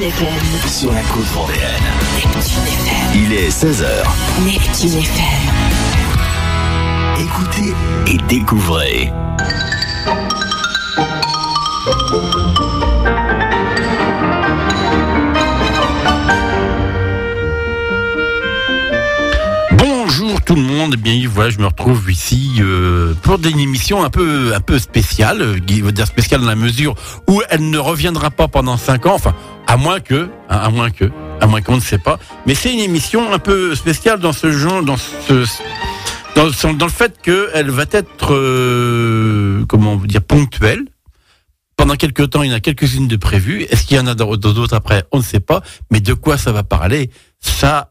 FM. Sur la côte vendéenne. Neptune FM. Il est 16h. Neptune FM. Écoutez et découvrez. Bonjour tout le monde, eh bien voilà, je me retrouve ici pour une émission un peu spéciale, qui veut dire spéciale dans la mesure où elle ne reviendra pas pendant 5 ans, enfin à moins qu'on ne sait pas, mais c'est une émission un peu spéciale dans ce genre, dans le fait qu'elle va être ponctuelle. Pendant quelques temps, il y en a quelques-unes de prévues. Est-ce qu'il y en a d'autres après? On ne sait pas. Mais de quoi ça va parler? Ça,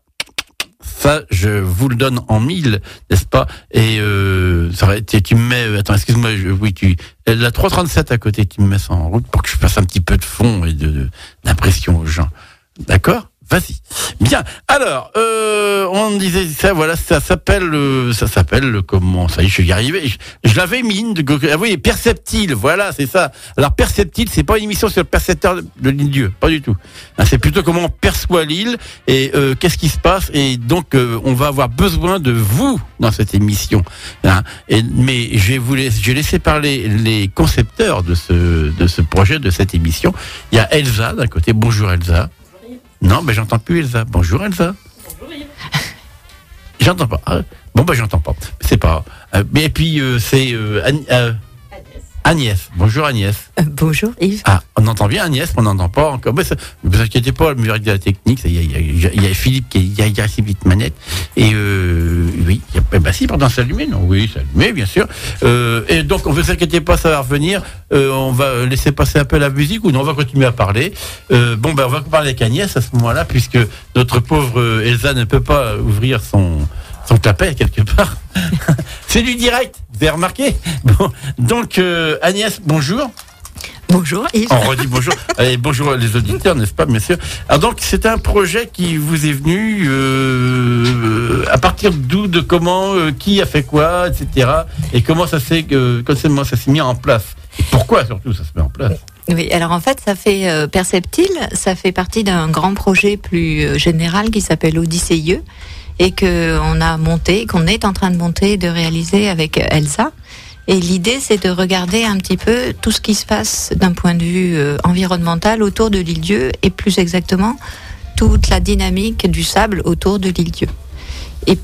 je vous le donne en 1000, n'est-ce pas? Et ça va être, tu me mets, attends, excuse-moi, la 337 à côté, tu me mets ça en route pour que je fasse un petit peu de fond et d'impression aux gens. D'accord? Vas-y. Bien. Alors, on disait ça, voilà, ça s'appelle comment? Ça y est, je suis arrivé. Je l'avais mis, oui, perceptile, voilà, c'est ça. Alors, perceptile, c'est pas une émission sur le percepteur de l'île Dieu, pas du tout. C'est plutôt comment on perçoit l'île et qu'est-ce qui se passe. Et donc, on va avoir besoin de vous dans cette émission. Mais j'ai laissé parler les concepteurs de ce projet, de cette émission. Il y a Elsa d'un côté. Bonjour Elsa. Non, mais j'entends plus Elsa. Bonjour Elsa. Bonjour Yves. J'entends pas. Bon, j'entends pas. C'est pas. Et puis c'est Agnès. Bonjour Agnès. Bonjour Yves. Ah, on entend bien Agnès, on n'entend pas encore. Ne vous inquiétez pas, le mur de la technique, il y a Philippe qui a agressé vite manette. Et oui, si, pardon, c'est allumé, non? Oui, c'est allumé, bien sûr. Et donc, ne vous inquiétez pas, ça va revenir. On va laisser passer un peu la musique ou non, on va continuer à parler. On va parler avec Agnès à ce moment-là, puisque notre pauvre Elsa ne peut pas ouvrir son clapet quelque part. C'est du direct, vous avez remarqué? Bon, donc Agnès, bonjour. Bonjour Yves. On redit bonjour. Allez, bonjour les auditeurs, n'est-ce pas, bien sûr. Alors donc, c'est un projet qui vous est venu à partir d'où, de comment, qui a fait quoi, etc. Et comment ça s'est mis en place. Et pourquoi surtout ça se met en place? Oui, alors en fait, ça fait Perceptile, ça fait partie d'un grand projet plus général qui s'appelle Odysseus et qu'on est en train de monter et de réaliser avec Elsa. Et l'idée, c'est de regarder un petit peu tout ce qui se passe d'un point de vue environnemental autour de l'île Dieu et plus exactement toute la dynamique du sable autour de l'île Dieu. Et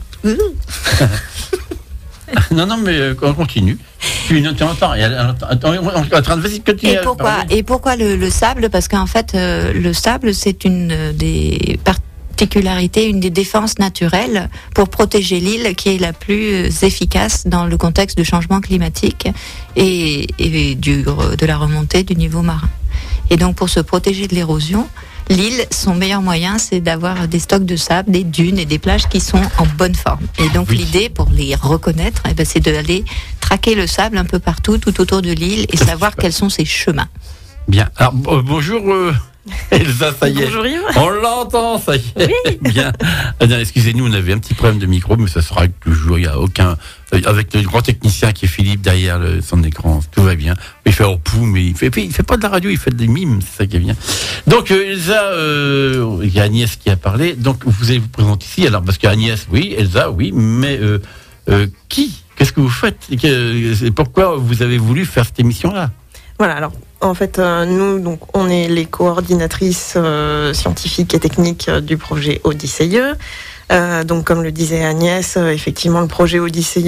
non, mais on continue. Tu entends. On est en train de continuer. Et pourquoi le sable? Parce qu'en fait, le sable, c'est une des particularité, une des défenses naturelles pour protéger l'île qui est la plus efficace dans le contexte de changement climatique et de la remontée du niveau marin. Et donc pour se protéger de l'érosion, l'île, son meilleur moyen, c'est d'avoir des stocks de sable, des dunes et des plages qui sont en bonne forme. Et donc l'idée, pour les reconnaître, c'est d'aller traquer le sable un peu partout, tout autour de l'île et savoir quels sont ses chemins. Bien. Alors bonjour Elsa, ça y est. Bonjour Yves. On l'entend, ça y est. Oui. Bien. Excusez-nous, on avait un petit problème de micro, mais ça sera toujours. Il n'y a aucun. Avec le grand technicien qui est Philippe derrière son écran, tout va bien. Il fait repos, mais il fait pas de la radio, il fait des mimes, c'est ça qui est bien. Donc Elsa, il y a Agnès qui a parlé. Donc vous allez vous présenter ici. Alors parce qu'Agnès, oui, Elsa, oui, mais qui? Qu'est-ce que vous faites? Pourquoi vous avez voulu faire cette émission-là? Voilà, alors en fait, nous, donc, on est les coordinatrices scientifiques et techniques du projet Odysseus. Donc, comme le disait Agnès, effectivement, le projet Odysseus,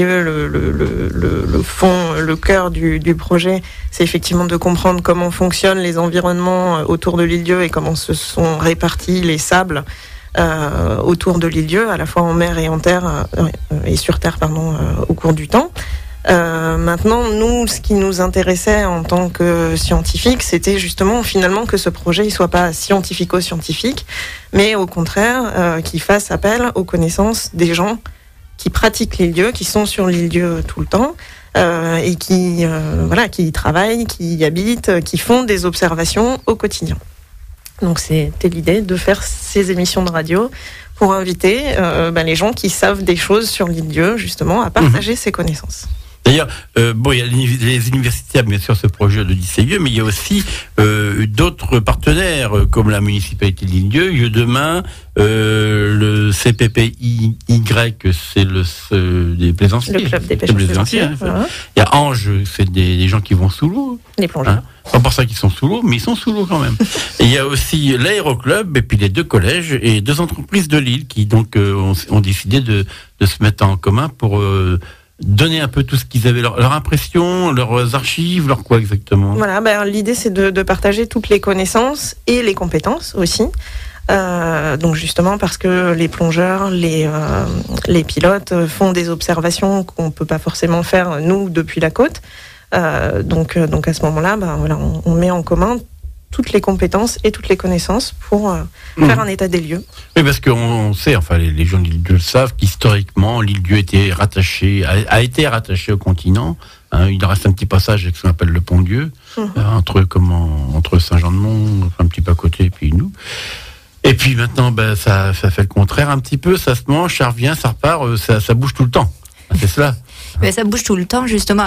le fond, le cœur du projet, c'est effectivement de comprendre comment fonctionnent les environnements autour de l'île Dieu et comment se sont répartis les sables autour de l'île Dieu, à la fois en mer et en terre, et sur terre, au cours du temps. Maintenant, nous, ce qui nous intéressait en tant que scientifiques, c'était justement finalement que ce projet ne soit pas scientifico-scientifique, mais au contraire, qu'il fasse appel aux connaissances des gens qui pratiquent l'île Dieu, qui sont sur l'île Dieu tout le temps, et qui y travaillent, qui y habitent, qui font des observations au quotidien. Donc c'était l'idée de faire ces émissions de radio pour inviter les gens qui savent des choses sur l'île Dieu, justement, à partager ces connaissances. D'ailleurs, il y a les universitaires, bien sûr, ce projet de DCIE, mais il y a aussi d'autres partenaires, comme la municipalité de Lille-Dieu, demain, le CPPY, c'est des plaisanciers. Le club des pêcheurs plaisanciers. Il y a Ange, c'est des gens qui vont sous l'eau. Les plongeurs. Pas pour ça qu'ils sont sous l'eau, mais ils sont sous l'eau quand même. Et il y a aussi l'aéroclub, et puis les 2 collèges et 2 entreprises de Lille qui donc ont décidé de se mettre en commun pour donner un peu tout ce qu'ils avaient, leur impression, leurs archives, leur quoi exactement. Voilà, l'idée c'est de partager toutes les connaissances et les compétences aussi. Donc justement parce que les plongeurs, les pilotes font des observations qu'on peut pas forcément faire nous depuis la côte. Donc à ce moment-là, on met en commun toutes les compétences et toutes les connaissances pour faire un état des lieux. Oui, parce qu'on sait, enfin les gens de l'Île-Dieu le savent, qu'historiquement l'Île-Dieu a été rattaché au continent. Il reste un petit passage avec ce qu'on appelle le Pont-Dieu, entre Saint-Jean-de-Mont, un petit peu à côté, et puis nous. Et puis maintenant, ça fait le contraire un petit peu, ça se mange, ça revient, ça repart, ça bouge tout le temps. C'est cela. Mais ça bouge tout le temps, justement,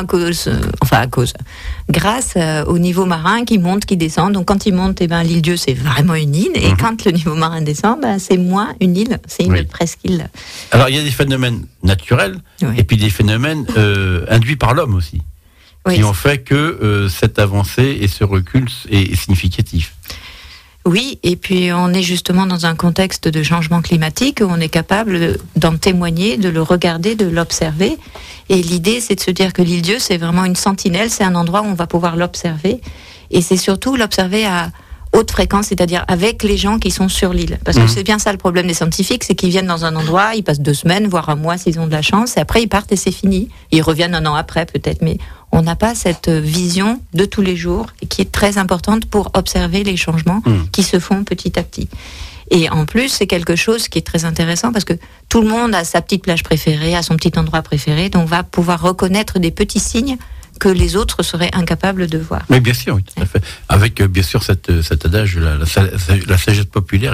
grâce au niveau marin qui monte, qui descend. Donc, quand il monte, l'Île-Dieu, c'est vraiment une île. Et quand le niveau marin descend, c'est moins une île. C'est une presqu'île. Alors, il y a des phénomènes naturels, et puis des phénomènes induits par l'homme aussi, qui ont fait que cette avancée et ce recul est significatif. Oui, et puis on est justement dans un contexte de changement climatique où on est capable d'en témoigner, de le regarder, de l'observer. Et l'idée, c'est de se dire que l'Île-Dieu, c'est vraiment une sentinelle, c'est un endroit où on va pouvoir l'observer. Et c'est surtout l'observer à haute fréquence, c'est-à-dire avec les gens qui sont sur l'île. Parce que c'est bien ça le problème des scientifiques, c'est qu'ils viennent dans un endroit, ils passent 2 semaines, voire un mois s'ils ont de la chance, et après ils partent et c'est fini. Ils reviennent 1 an après peut-être, mais on n'a pas cette vision de tous les jours et qui est très importante pour observer les changements qui se font petit à petit. Et en plus, c'est quelque chose qui est très intéressant parce que tout le monde a sa petite plage préférée, a son petit endroit préféré, donc va pouvoir reconnaître des petits signes que les autres seraient incapables de voir. Mais bien sûr, oui, tout à fait. Avec bien sûr cet adage, la sagesse populaire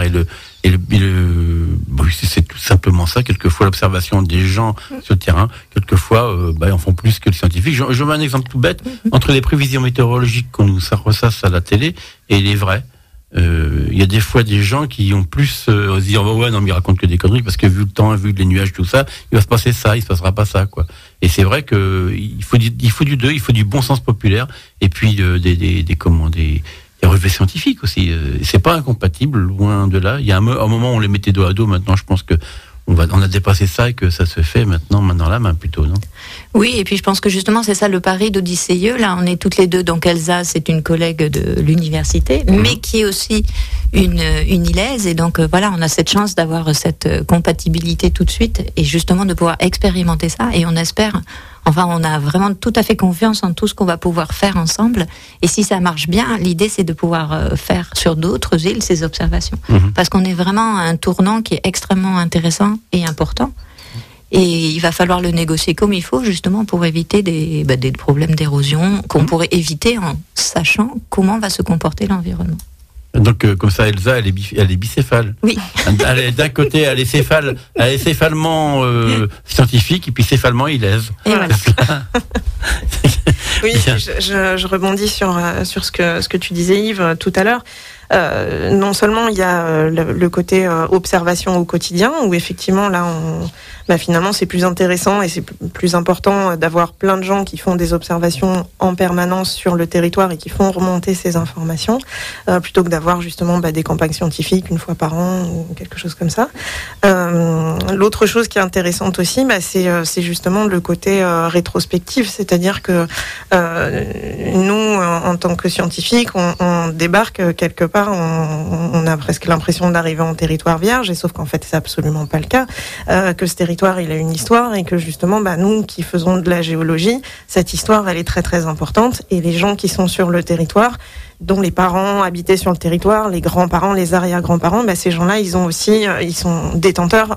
c'est tout simplement ça. Quelquefois, l'observation des gens sur le terrain, quelquefois, en font plus que les scientifiques. Je mets un exemple tout bête. Entre les prévisions météorologiques qu'on nous ressasse à la télé et les vraies, il y a des fois des gens qui ont plus se dire mais ils racontent que des conneries parce que vu le temps, vu les nuages, tout ça, il va se passer ça, il se passera pas ça, quoi. Et c'est vrai que il faut du bon sens populaire et puis des relevés scientifiques aussi. C'est pas incompatible, loin de là. Il y a un moment où on les mettait dos à dos. Maintenant, je pense que on a dépassé ça et que ça se fait maintenant la main plutôt, non? Oui, et puis je pense que justement c'est ça le pari d'Odysseïeux. Là, on est toutes les deux, donc Elsa, c'est une collègue de l'université, mais qui est aussi une Ilaise, et donc on a cette chance d'avoir cette compatibilité tout de suite et justement de pouvoir expérimenter ça, et on espère. Enfin, on a vraiment tout à fait confiance en tout ce qu'on va pouvoir faire ensemble. Et si ça marche bien, l'idée, c'est de pouvoir faire sur d'autres îles ces observations. Parce qu'on est vraiment à un tournant qui est extrêmement intéressant et important. Et il va falloir le négocier comme il faut, justement, pour éviter des problèmes d'érosion qu'on pourrait éviter en sachant comment va se comporter l'environnement. Donc comme ça, Elsa, elle est bicéphale. Oui. D'un côté, elle est céphalement scientifique, et puis céphalement Ilaise. Et voilà. Oui, je rebondis sur ce que tu disais, Yves, tout à l'heure. Non seulement il y a le côté observation au quotidien, où effectivement là finalement c'est plus intéressant et c'est plus important d'avoir plein de gens qui font des observations en permanence sur le territoire et qui font remonter ces informations, plutôt que d'avoir justement des campagnes scientifiques une fois par an ou quelque chose comme ça. L'autre chose qui est intéressante aussi, c'est justement le côté rétrospectif, c'est-à-dire que nous en tant que scientifiques on débarque quelque part, on a presque l'impression d'arriver en territoire vierge, et sauf qu'en fait c'est absolument pas le cas, que ce territoire il a une histoire, et que justement nous qui faisons de la géologie, cette histoire elle est très très importante, et les gens qui sont sur le territoire, dont les parents habitaient sur le territoire, les grands-parents, les arrière-grands-parents, ces gens-là ils sont détenteurs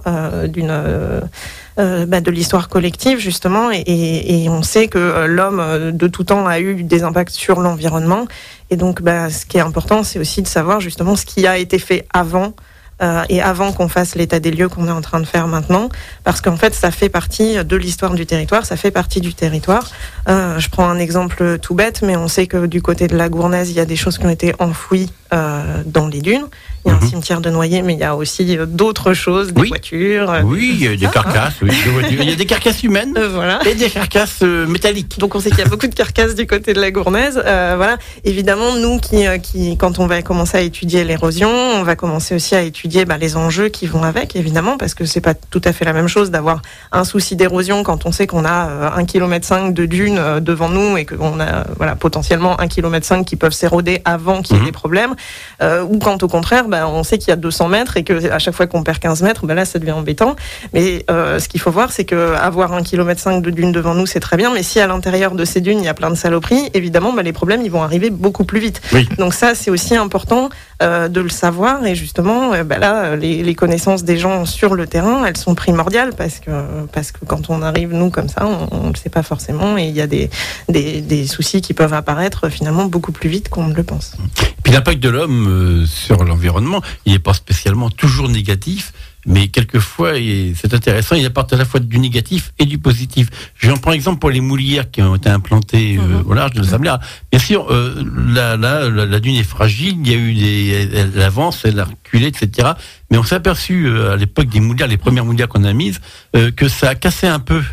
de l'histoire collective justement, et on sait que l'homme de tout temps a eu des impacts sur l'environnement, et donc ce qui est important c'est aussi de savoir justement ce qui a été fait avant et avant qu'on fasse l'état des lieux qu'on est en train de faire maintenant, parce qu'en fait, ça fait partie de l'histoire du territoire, ça fait partie du territoire. Je prends un exemple tout bête, mais on sait que du côté de la Gournaise, il y a des choses qui ont été enfouies dans les dunes. Il y a un cimetière de Noyer, mais il y a aussi d'autres choses, des voitures. Oui, il y a des carcasses, des voitures. Il y a des carcasses humaines voilà. Et des carcasses métalliques. Donc on sait qu'il y a beaucoup de carcasses du côté de la Gournaise. Voilà. Évidemment, nous qui, quand on va commencer à étudier l'érosion, on va commencer aussi à étudier les enjeux qui vont avec, évidemment, parce que c'est pas tout à fait la même chose d'avoir un souci d'érosion quand on sait qu'on a 1,5 km de dunes devant nous et qu'on a potentiellement 1,5 km qui peuvent s'éroder avant qu'il y ait des problèmes, ou quand au contraire, on sait qu'il y a 200 mètres et que à chaque fois qu'on perd 15 mètres, là ça devient embêtant. Mais ce qu'il faut voir, c'est que avoir 1,5 km de dunes devant nous, c'est très bien, mais si à l'intérieur de ces dunes il y a plein de saloperies, évidemment les problèmes ils vont arriver beaucoup plus vite. Oui. Donc ça c'est aussi important de le savoir, et justement là les connaissances des gens sur le terrain, elles sont primordiales, parce que quand on arrive nous comme ça, on le sait pas forcément, et il y a des soucis qui peuvent apparaître finalement beaucoup plus vite qu'on ne le pense. Puis l'impact de l'homme sur l'environnement, il n'est pas spécialement toujours négatif, mais quelquefois, et c'est intéressant, il apporte à la fois du négatif et du positif. J'en prends exemple pour les moulières qui ont été implantées au large de la Sablière. Bien sûr, la dune est fragile, il y a eu elle avance, elle a reculé, etc. Mais on s'est aperçu à l'époque des moulières, les premières moulières qu'on a mises, que ça a cassé un peu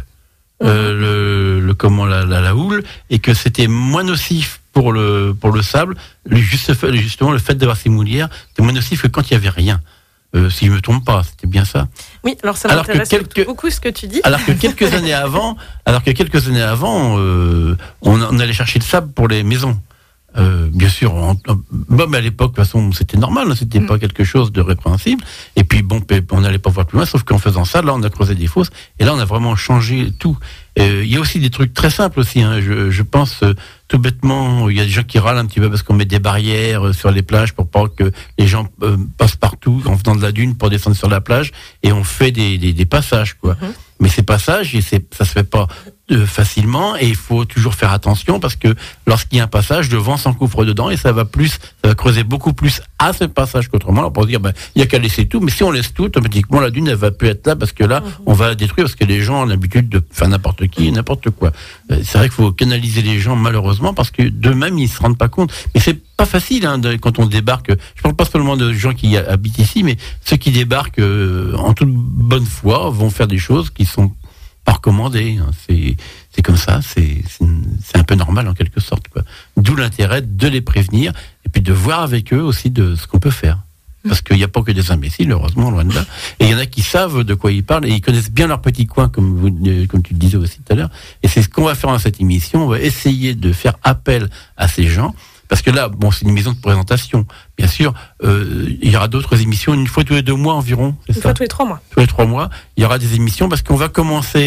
la houle, et que c'était moins nocif pour le sable. Justement, le fait d'avoir ces moulières, c'était moins nocif que quand il n'y avait rien. Si je me trompe pas, c'était bien ça. Oui, alors ça m'intéresse beaucoup ce que tu dis. Alors que quelques années avant, on allait chercher le sable pour les maisons. Bien sûr, mais à l'époque, de toute façon, c'était normal, c'était pas quelque chose de répréhensible. Et puis on n'allait pas voir plus loin, sauf qu'en faisant ça, là, on a creusé des fosses, et là, on a vraiment changé tout. Il y a aussi des trucs très simples aussi. Je pense tout bêtement, il y a des gens qui râlent un petit peu parce qu'on met des barrières sur les plages pour pas que les gens passent partout en venant de la dune pour descendre sur la plage, et on fait des passages, quoi. Mais ces passages, ça se fait pas facilement, et il faut toujours faire attention, parce que lorsqu'il y a un passage, le vent s'engouffre dedans, et ça va creuser beaucoup plus à ce passage qu'autrement. Alors pour dire, il y a qu'à laisser tout, mais si on laisse tout, automatiquement la dune elle va plus être là, parce que là on va la détruire, parce que les gens ont l'habitude de faire n'importe qui, n'importe quoi. C'est vrai qu'il faut canaliser les gens, malheureusement, parce que d'eux-mêmes ils se rendent pas compte. Mais c'est pas facile quand on débarque. Je parle pas seulement de gens qui habitent ici, mais ceux qui débarquent en toute bonne foi vont faire des choses qui sont pas recommandées. C'est comme ça, c'est un peu normal en quelque sorte, quoi. D'où l'intérêt de les prévenir, et puis de voir avec eux aussi de ce qu'on peut faire. Parce qu'il n'y a pas que des imbéciles, heureusement, loin de là. Et il y en a qui savent de quoi ils parlent, et ils connaissent bien leur petit coin, comme tu le disais aussi tout à l'heure. Et c'est ce qu'on va faire dans cette émission. On va essayer de faire appel à ces gens. Parce que là, c'est une émission de présentation. Bien sûr, il y aura d'autres émissions, une fois tous les 2 mois environ. Une fois tous les 3 mois. Tous les 3 mois, il y aura des émissions, parce qu'on va commencer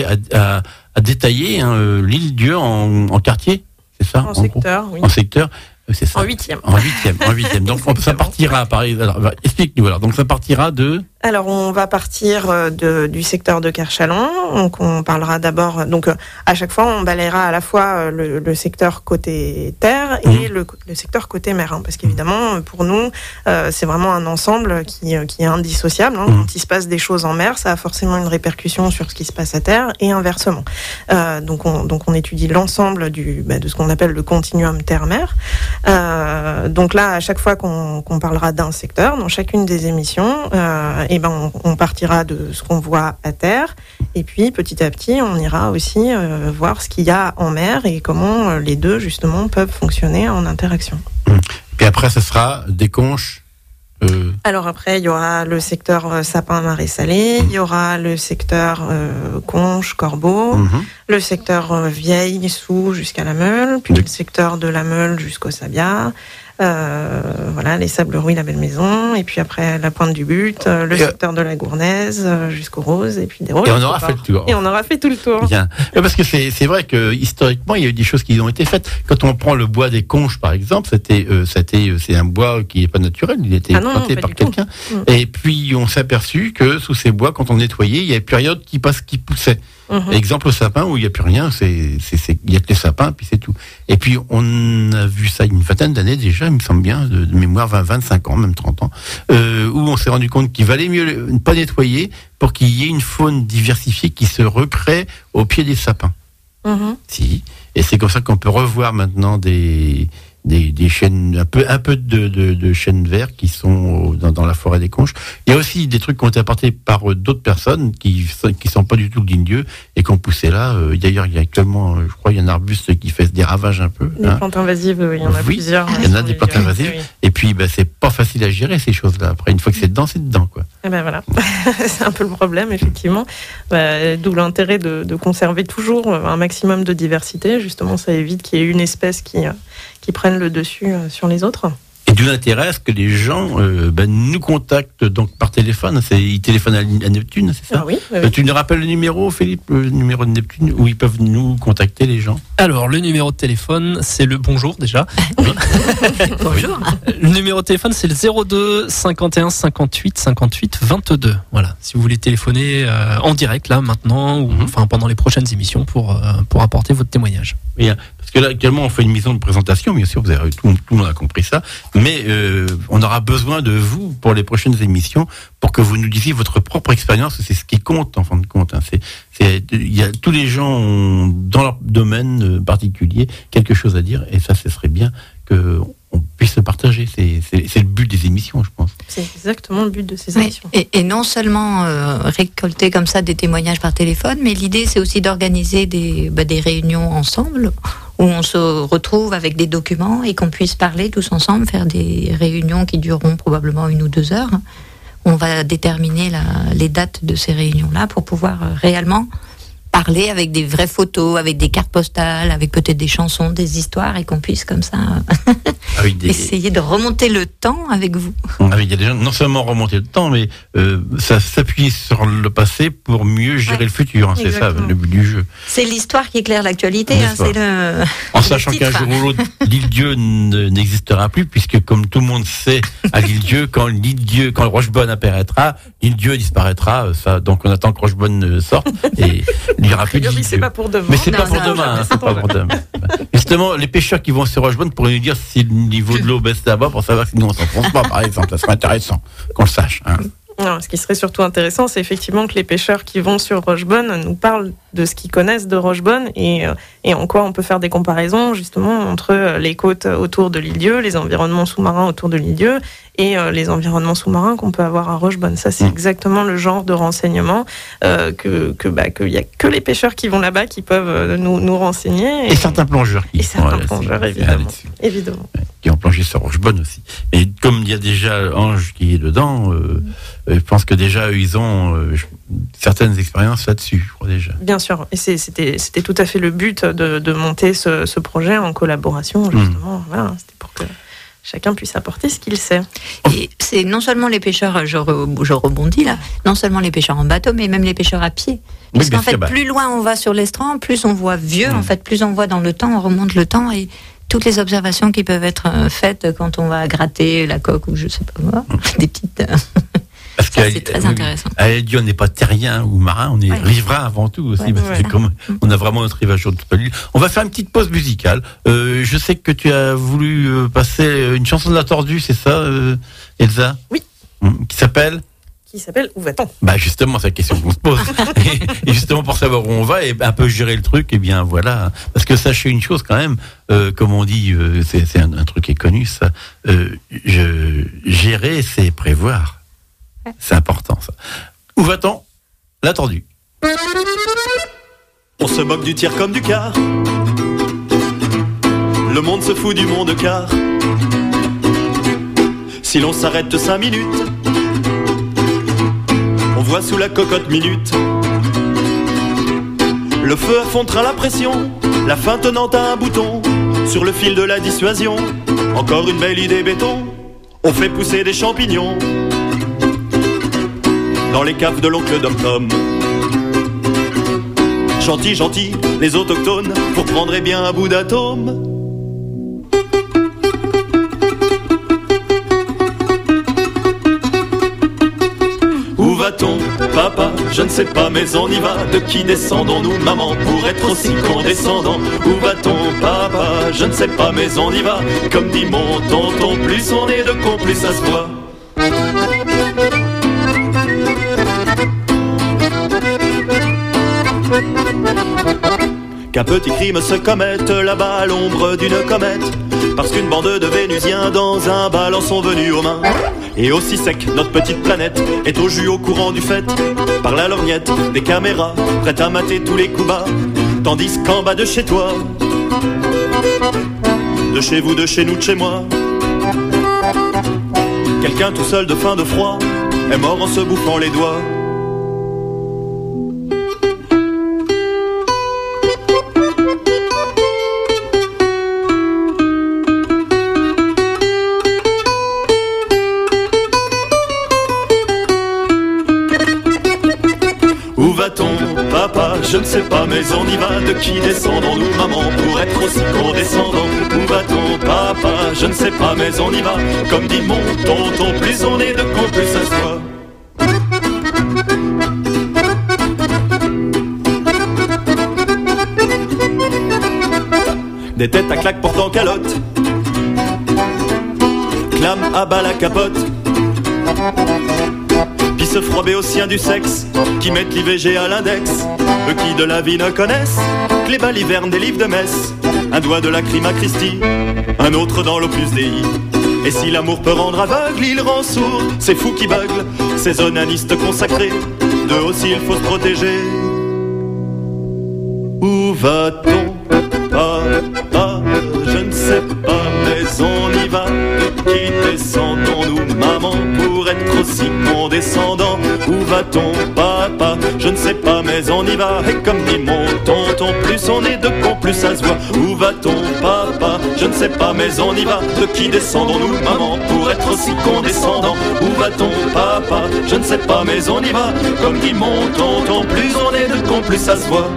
à détailler l'île-dieu en quartier. C'est ça? En secteur, oui. En secteur. C'est ça. En 8e. En 8e. Donc ça partira par. Alors, explique-nous alors. Donc ça partira de. Alors on va partir du secteur de Kerchalon. Donc on parlera d'abord. Donc à chaque fois on balayera à la fois le secteur côté terre et le secteur côté mer, parce qu'évidemment pour nous c'est vraiment un ensemble qui est indissociable. Quand il se passe des choses en mer, ça a forcément une répercussion sur ce qui se passe à terre, et inversement. Donc on étudie l'ensemble de ce qu'on appelle le continuum terre-mer. Donc là, à chaque fois qu'on parlera d'un secteur, dans chacune des émissions, on partira de ce qu'on voit à terre, et puis petit à petit, on ira aussi voir ce qu'il y a en mer, et comment les deux, justement, peuvent fonctionner en interaction. Puis après, ce sera des conches. Alors après, il y aura le secteur sapin, marais salé, il y aura le secteur conche, corbeau, le secteur vieille, sous jusqu'à la Meule, puis le secteur de la Meule jusqu'au Sabia, les Sables-Rouis, la Belle Maison, et puis après la Pointe du But, le secteur de la Gournaise jusqu'au Rose, et puis des Roses. Et on aura fait le tour. Et on aura fait tout le tour. Bien. Parce que c'est vrai que historiquement, il y a eu des choses qui ont été faites. Quand on prend le bois des conches, par exemple, c'est un bois qui n'est pas naturel, il était planté par quelqu'un. Et puis on s'est aperçu que sous ces bois, quand on nettoyait, il y avait plus rien qui poussait. Exemple au sapin où il n'y a plus rien, il y a que les sapins, puis c'est tout. Et puis on a vu ça il y a une vingtaine d'années déjà, il me semble bien, de mémoire, 25 ans, même 30 ans, où on s'est rendu compte qu'il valait mieux ne pas nettoyer pour qu'il y ait une faune diversifiée qui se recrée au pied des sapins. Si. Et c'est comme ça qu'on peut revoir maintenant des chênes, un peu de chênes verts qui sont dans la forêt des Conches. Il y a aussi des trucs qui ont été apportés par d'autres personnes qui sont pas du tout de ligne-dieu et qui ont poussé là. D'ailleurs, il y a actuellement, je crois, il y a un arbuste qui fait des ravages un peu. Des plantes invasives, il y en a plusieurs. Il y en a des plantes invasives. Oui. Et puis, c'est pas facile à gérer ces choses-là. Après, une fois que c'est dedans, quoi. Et voilà. C'est un peu le problème, effectivement. D'où l'intérêt de conserver toujours un maximum de diversité. Justement, ça évite qu'il y ait une espèce qui prennent le dessus sur les autres. Et d'où l'intérêt à ce que les gens nous contactent donc par téléphone. Ils téléphonent à Neptune, c'est ça? Oui. Tu nous rappelles le numéro, Philippe, le numéro de Neptune, où ils peuvent nous contacter, les gens? Alors, le numéro de téléphone, c'est le bonjour déjà. Oui. Bonjour. Le numéro de téléphone, c'est le 02 51 58 58 22. Voilà. Si vous voulez téléphoner en direct, là, maintenant, ou pendant les prochaines émissions pour apporter votre témoignage. Oui, parce que là, actuellement, on fait une mission de présentation, bien sûr, tout le monde a compris ça, mais on aura besoin de vous pour les prochaines émissions, pour que vous nous disiez votre propre expérience, c'est ce qui compte, en fin de compte. Tous les gens ont, dans leur domaine particulier, quelque chose à dire, et ça, ce serait bien qu'on puisse le partager. C'est le but des émissions, je pense. C'est exactement le but de ces émissions. Et non seulement récolter comme ça des témoignages par téléphone, mais l'idée, c'est aussi d'organiser des réunions ensemble, où on se retrouve avec des documents et qu'on puisse parler tous ensemble, faire des réunions qui dureront probablement 1 ou 2 heures. On va déterminer les dates de ces réunions-là pour pouvoir réellement parler avec des vraies photos, avec des cartes postales, avec peut-être des chansons, des histoires, et qu'on puisse comme ça essayer de remonter le temps avec vous. Il y a des gens, non seulement remonter le temps, mais ça s'appuie sur le passé pour mieux gérer le futur. C'est ça le but du jeu. C'est l'histoire qui éclaire l'actualité. En sachant qu'un jour ou l'autre, l'île-dieu n'existera plus, puisque comme tout le monde sait, à l'île-dieu, quand le Rochebonne apparaîtra, l'île-dieu disparaîtra. Donc on attend que Rochebonne sorte et il n'y aura plus d'île-dieu. C'est pas pour demain. Mais c'est pas pour demain. C'est pas pour demain. Justement, les pêcheurs qui vont sur Rochebonne pourraient nous dire si le niveau de l'eau baisse là-bas pour savoir si nous on s'enfonce pas, par exemple. Ça serait intéressant qu'on le sache. Non, ce qui serait surtout intéressant, c'est effectivement que les pêcheurs qui vont sur Rochebonne nous parlent de ce qu'ils connaissent de Rochebonne et en quoi on peut faire des comparaisons justement entre les côtes autour de l'île-dieu, les environnements sous-marins autour de l'île-dieu et les environnements sous-marins qu'on peut avoir à Rochebonne. Ça, c'est exactement le genre de renseignement qu'il y a que les pêcheurs qui vont là-bas qui peuvent nous renseigner. Et certains plongeurs évidemment. Qui ont plongé sur Rochebonne aussi. Et comme il y a déjà Ange qui est dedans, je pense que déjà ils ont certaines expériences là-dessus, je crois déjà. Bien sûr, et c'était tout à fait le but de monter ce projet en collaboration, justement. Voilà, c'était pour que chacun puisse apporter ce qu'il sait. Et c'est non seulement les pêcheurs, je rebondis là, non seulement les pêcheurs en bateau, mais même les pêcheurs à pied. Parce qu'en fait, plus loin on va sur l'estran, plus on voit vieux, en fait, plus on voit dans le temps, on remonte le temps et toutes les observations qui peuvent être faites quand on va gratter la coque ou je sais pas moi, des petites... Parce que c'est très intéressant. À l'île-dieu, on n'est pas terrien ou marin, on est riverain avant tout aussi. On a vraiment notre rivage sur toute l'île. On va faire une petite pause musicale. Je sais que tu as voulu passer une chanson de La Tordue, c'est ça, Elsa? Oui. Qui s'appelle Où va-t-on? Justement, c'est la question qu'on se pose. et justement, pour savoir où on va et un peu gérer le truc, et bien voilà. Parce que sachez une chose quand même, comme on dit, c'est un truc qui est connu, ça. Gérer, c'est prévoir. C'est important, ça. Où va-t-on? La Tordue. On se moque du tiers comme du quart. Le monde se fout du monde car si l'on s'arrête 5 minutes, on voit sous la cocotte minute le feu affondra la pression, la fin tenant à un bouton sur le fil de la dissuasion. Encore une belle idée béton, on fait pousser des champignons dans les caves de l'oncle Dom-Tom. Gentil, gentil, les autochtones, vous reprendrez bien un bout d'atome. Où va-t-on, papa? Je ne sais pas mais on y va. De qui descendons-nous maman pour être aussi condescendant? Où va-t-on papa? Je ne sais pas mais on y va. Comme dit mon tonton, plus on est de con, plus ça se voit. Qu'un petit crime se commette là-bas à l'ombre d'une comète, parce qu'une bande de Vénusiens dans un ballon sont venus aux mains. Et aussi sec, notre petite planète est au jus au courant du fait, par la lorgnette des caméras, prêtes à mater tous les coups bas. Tandis qu'en bas de chez toi, de chez vous, de chez nous, de chez moi, quelqu'un tout seul de faim, de froid, est mort en se bouffant les doigts. Où va-t-on, papa? Je ne sais pas, mais on y va. De qui descendons-nous, maman, pour être aussi condescendant? Où va-t-on, papa? Je ne sais pas, mais on y va. Comme dit mon tonton, plus on est de con, plus ça se voit. Des têtes à claques portant calotte, clame à bas la capote, puis se frober au sien du sexe, qui mettent l'IVG à l'index. Eux qui de la vie ne connaissent que les balivernes des livres de messe. Un doigt de la crime à Christie, un autre dans l'Opus Dei. Et si l'amour peut rendre aveugle, il rend sourd. Ces fous qui beuglent, ces onanistes consacrés, d'eux aussi il faut se protéger. Où va-t-on, papa? Je ne sais pas, mais on y va. Qui descendons-nous, maman, pour être aussi condescendant? Où va-t-on, papa? Je ne sais pas, mais on y va. Et comme dit mon tonton, plus on est de con, plus ça se voit. Où va-t-on, papa? Je ne sais pas, mais on y va. De qui descendons-nous, maman, pour être aussi condescendant? Où va-t-on, papa? Je ne sais pas, mais on y va. Comme dit mon tonton, plus on est de con, plus ça se voit.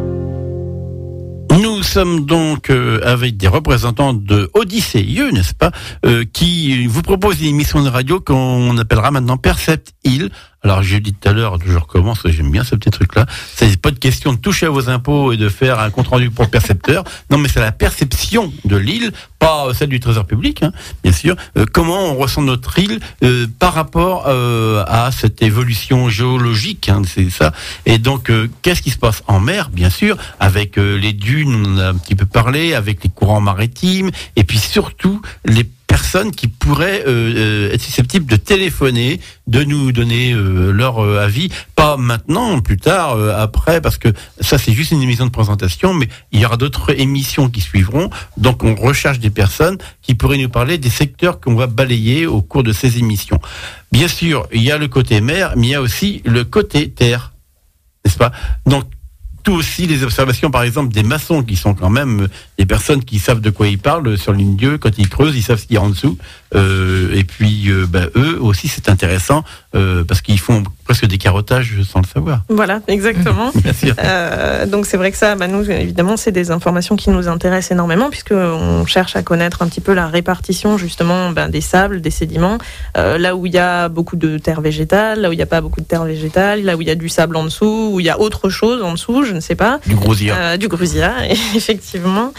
Nous sommes donc avec des représentants de Odysseïeux, n'est-ce pas, qui vous proposent une émission de radio qu'on appellera maintenant Percept Hill. Alors, j'ai dit tout à l'heure, je recommence, j'aime bien ce petit truc-là. C'est pas de question de toucher à vos impôts et de faire un compte-rendu pour le percepteur. Non, mais c'est la perception de l'île, pas celle du Trésor public, hein, bien sûr. Comment on ressent notre île par rapport à cette évolution géologique, hein, c'est ça. Et donc, qu'est-ce qui se passe en mer, bien sûr, avec les dunes, on en a un petit peu parlé, avec les courants maritimes, et puis surtout les personnes qui pourraient être susceptibles de téléphoner, de nous donner leur avis, pas maintenant, plus tard, après, parce que ça c'est juste une émission de présentation, mais il y aura d'autres émissions qui suivront, donc on recherche des personnes qui pourraient nous parler des secteurs qu'on va balayer au cours de ces émissions. Bien sûr, il y a le côté mer, mais il y a aussi le côté terre, n'est-ce pas? Donc, aussi les observations par exemple des maçons qui sont quand même des personnes qui savent de quoi ils parlent sur ligne Dieu, quand ils creusent ils savent ce qu'il y a en dessous, et puis eux aussi c'est intéressant parce qu'ils font presque des carottages sans le savoir. Voilà, exactement. Bien sûr. Donc c'est vrai que ça, nous évidemment c'est des informations qui nous intéressent énormément puisque on cherche à connaître un petit peu la répartition justement des sables, des sédiments, là où il y a beaucoup de terre végétale, là où il n'y a pas beaucoup de terre végétale, là où il y a du sable en dessous, où il y a autre chose en dessous, je ne sais pas. Du grousia. Du grousia, effectivement.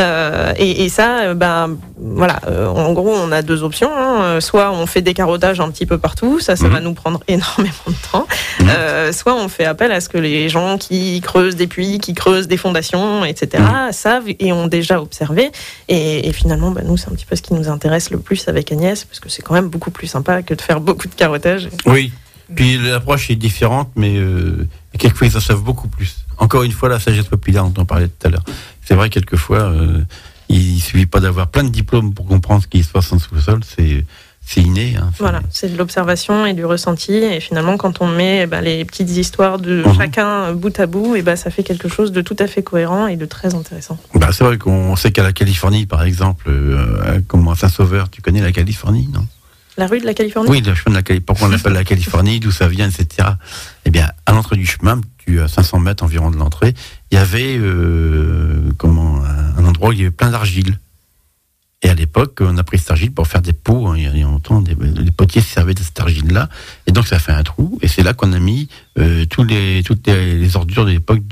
Et ça, voilà, en gros, on a deux options. Hein. Soit on fait des carottages un petit peu partout, ça va nous prendre énormément de temps. Soit on fait appel à ce que les gens qui creusent des puits, qui creusent des fondations, etc., savent et ont déjà observé. Et finalement, nous, c'est un petit peu ce qui nous intéresse le plus avec Agnès, parce que c'est quand même beaucoup plus sympa que de faire beaucoup de carottage. Oui. Puis l'approche est différente, mais quelquefois ils en savent beaucoup plus. Encore une fois, la sagesse populaire dont on parlait tout à l'heure. C'est vrai, quelquefois, il ne suffit pas d'avoir plein de diplômes pour comprendre ce qui se passe en sous-sol. C'est inné. Hein, voilà, c'est de l'observation et du ressenti. Et finalement, quand on met les petites histoires de chacun bout à bout, ça fait quelque chose de tout à fait cohérent et de très intéressant. C'est vrai qu'on sait qu'à la Californie, par exemple, à Saint-Sauveur, tu connais la Californie, non ? La rue de la Californie ? Oui, le chemin de la Californie. Pourquoi on l'appelle la Californie, d'où ça vient, etc. Eh bien, à l'entrée du chemin, à 500 mètres environ de l'entrée, il y avait un endroit où il y avait plein d'argile. Et l'époque, on a pris cet argile pour faire des pots. Hein, il y a longtemps, les potiers se servaient de cette argile-là. Et donc, ça fait un trou. Et c'est là qu'on a mis toutes les ordures de l'époque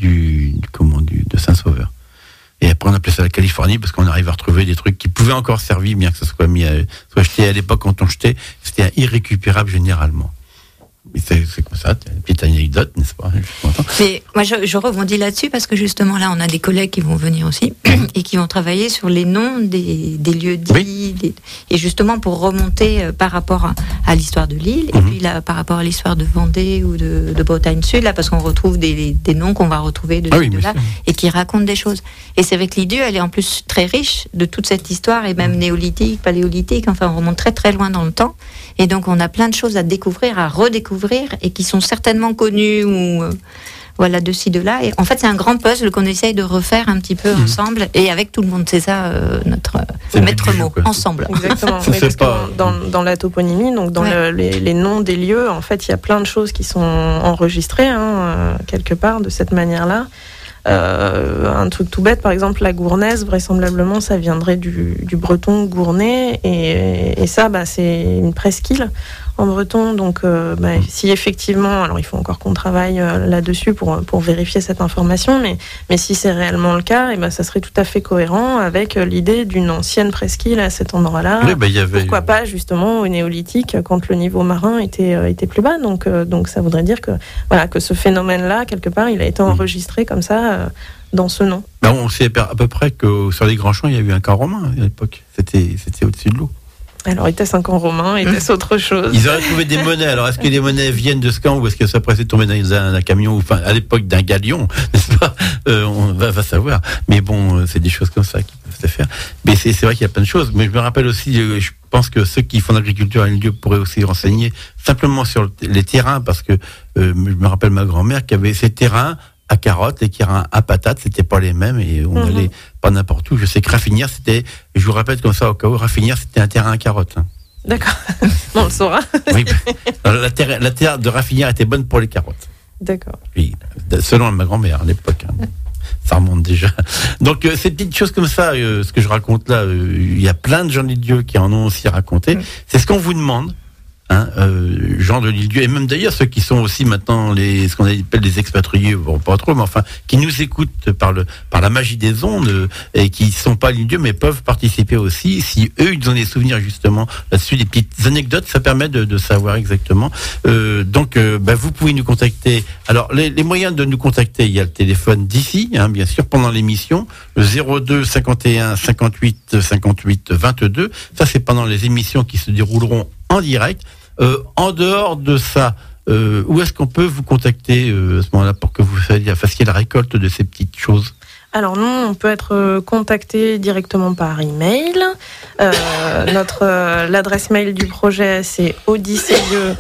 de Saint-Sauveur. Et après, on appelait ça la Californie parce qu'on arrive à retrouver des trucs qui pouvaient encore servir, bien que ça soit soit jeté à l'époque quand on jetait. C'était irrécupérable généralement. Mais c'est comme ça, une petite anecdote, n'est-ce pas? Mais moi, je rebondis là-dessus parce que justement, là, on a des collègues qui vont venir aussi et qui vont travailler sur les noms des lieux dits. Oui. Et justement, pour remonter par rapport à l'histoire de l'île et puis là, par rapport à l'histoire de Vendée ou de Bretagne Sud, là, parce qu'on retrouve des noms qu'on va retrouver de là et qui racontent des choses. Et c'est vrai que l'Idieu, elle est en plus très riche de toute cette histoire et même néolithique, paléolithique, enfin, on remonte très très loin dans le temps. Et donc, on a plein de choses à découvrir, à redécouvrir et qui sont certainement connues ou voilà, de ci, de là. Et en fait, c'est un grand puzzle qu'on essaye de refaire un petit peu ensemble et avec tout le monde. C'est ça notre maître mot, ensemble. Exactement. Oui, parce que dans la toponymie, donc dans les noms des lieux, en fait, il y a plein de choses qui sont enregistrées quelque part de cette manière-là. Un truc tout bête, par exemple, la Gournaise, vraisemblablement, ça viendrait du breton gournay, et ça, c'est une presqu'île en breton. Donc, si effectivement, alors il faut encore qu'on travaille là-dessus pour vérifier cette information, mais si c'est réellement le cas, ça serait tout à fait cohérent avec l'idée d'une ancienne presqu'île à cet endroit-là. Oui, pourquoi pas justement au néolithique, quand le niveau marin était plus bas. Donc ça voudrait dire que ce phénomène-là, quelque part, il a été enregistré comme ça dans ce nom. On sait à peu près que sur les grands champs, il y a eu un camp romain à l'époque. C'était au-dessus de l'eau. Alors, était-ce un camp romain? Était-ce autre chose? Ils auraient trouvé des monnaies. Alors, est-ce que les monnaies viennent de ce camp ou est-ce que ça pourrait tomber dans un camion ou à l'époque d'un galion, n'est-ce pas? On va savoir. Mais bon, c'est des choses comme ça qui peuvent se faire. Mais c'est vrai qu'il y a plein de choses. Mais je me rappelle aussi, je pense que ceux qui font l'agriculture à un lieu pourraient aussi renseigner simplement sur les terrains, parce que je me rappelle ma grand-mère qui avait ces terrains à carottes, les terrains à patates, c'était pas les mêmes et on allait pas n'importe où. Je sais que Raffinière, je vous répète comme ça au cas où, Raffinière, c'était un terrain à carottes. D'accord. On le saura. Oui. La terre de Raffinière était bonne pour les carottes. D'accord. Puis, selon ma grand-mère à l'époque. Ça remonte déjà. Donc, ces petites choses comme ça, ce que je raconte là, il y a plein de gens de Dieu qui en ont aussi raconté. C'est ce qu'on vous demande. Gens de l'île-Dieu, et même d'ailleurs ceux qui sont aussi maintenant ce qu'on appelle des expatriés, bon pas trop, mais enfin qui nous écoutent par la magie des ondes et qui sont pas à l'île-Dieu mais peuvent participer aussi. Si eux ils ont des souvenirs justement là-dessus, des petites anecdotes, ça permet de savoir exactement. Donc vous pouvez nous contacter. Alors les moyens de nous contacter, il y a le téléphone d'ici, bien sûr, pendant l'émission, le 02 51 58 58 22. Ça c'est pendant les émissions qui se dérouleront en direct. En dehors de ça, où est-ce qu'on peut vous contacter à ce moment-là pour que vous fassiez la récolte de ces petites choses? Alors nous, on peut être contacté directement par email. L'adresse mail du projet, c'est odysseyeu,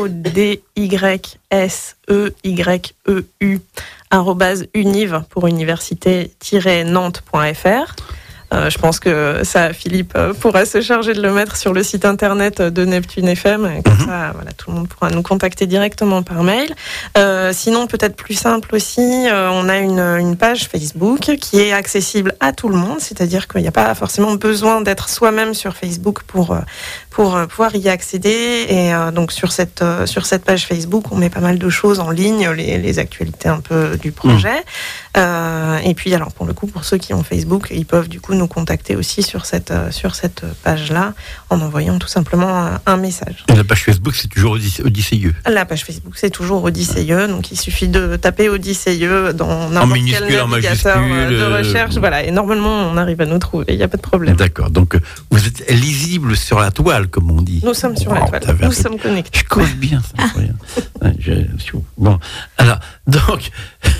ODYSEYEU @univ pour université-nantes.fr. Je pense que ça, Philippe pourra se charger de le mettre sur le site internet de Neptune FM. Comme ça, tout le monde pourra nous contacter directement par mail. Sinon, peut-être plus simple aussi, on a une page Facebook qui est accessible à tout le monde. C'est-à-dire qu'il n'y a pas forcément besoin d'être soi-même sur Facebook pour pouvoir y accéder. Et donc sur cette page Facebook, on met pas mal de choses en ligne, les actualités un peu du projet. Et puis alors pour le coup, pour ceux qui ont Facebook, ils peuvent du coup nous contacter aussi sur cette page-là en envoyant tout simplement un message. Et la page Facebook, c'est toujours Odysseyeux. La page Facebook, c'est toujours Odysseyeux, donc il suffit de taper Odysseyeux dans n'importe quel navigateur de recherche, et normalement on arrive à nous trouver, il n'y a pas de problème. D'accord, donc vous êtes lisible sur la toile, comme on dit. Nous sommes sur la toile, nous sommes connectés. Je cause bien, ça. Bon, alors, donc,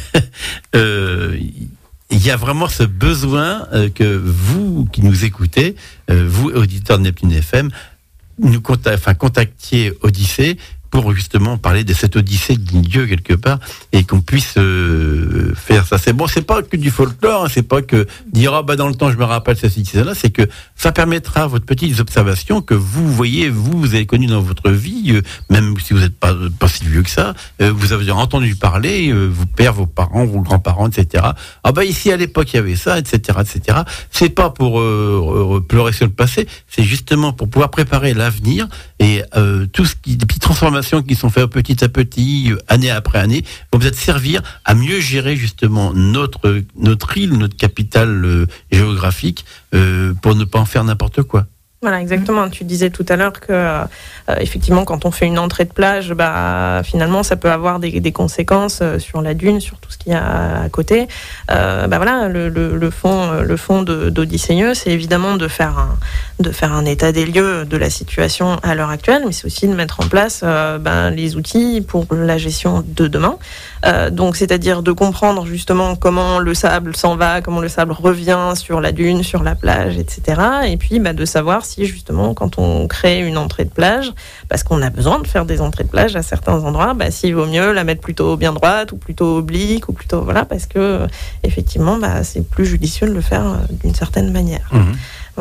il y a vraiment ce besoin que vous qui nous écoutez, vous auditeurs de Neptune FM, contactiez Odyssée pour justement parler de cette odyssée de Dieu quelque part et qu'on puisse faire ça. C'est bon, c'est pas que du folklore, hein, c'est pas que dire dans le temps je me rappelle ceci, cela, c'est que ça permettra votre petites observations que vous voyez, vous avez connues dans votre vie, même si vous n'êtes pas si vieux que ça, vous avez entendu parler, vos pères, vos parents, vos grands-parents, etc. Ici à l'époque il y avait ça, etc., etc. C'est pas pour pleurer sur le passé, c'est justement pour pouvoir préparer l'avenir et tout ce qui, des petites transformations qui sont faites petit à petit, année après année, vont peut-être servir à mieux gérer justement notre île, notre capitale géographique, pour ne pas en faire n'importe quoi. Voilà, exactement. Tu disais tout à l'heure que effectivement, quand on fait une entrée de plage, finalement, ça peut avoir des conséquences sur la dune, sur tout ce qu'il y a à côté. Voilà, le fond d'Odysseus, c'est évidemment de faire un état des lieux de la situation à l'heure actuelle, mais c'est aussi de mettre en place les outils pour la gestion de demain. Donc, c'est-à-dire de comprendre justement comment le sable s'en va, comment le sable revient sur la dune, sur la plage, etc. Et puis, de savoir si justement, quand on crée une entrée de plage, parce qu'on a besoin de faire des entrées de plage à certains endroits, s'il vaut mieux la mettre plutôt bien droite ou plutôt oblique ou plutôt parce que effectivement, c'est plus judicieux de le faire d'une certaine manière. Mmh.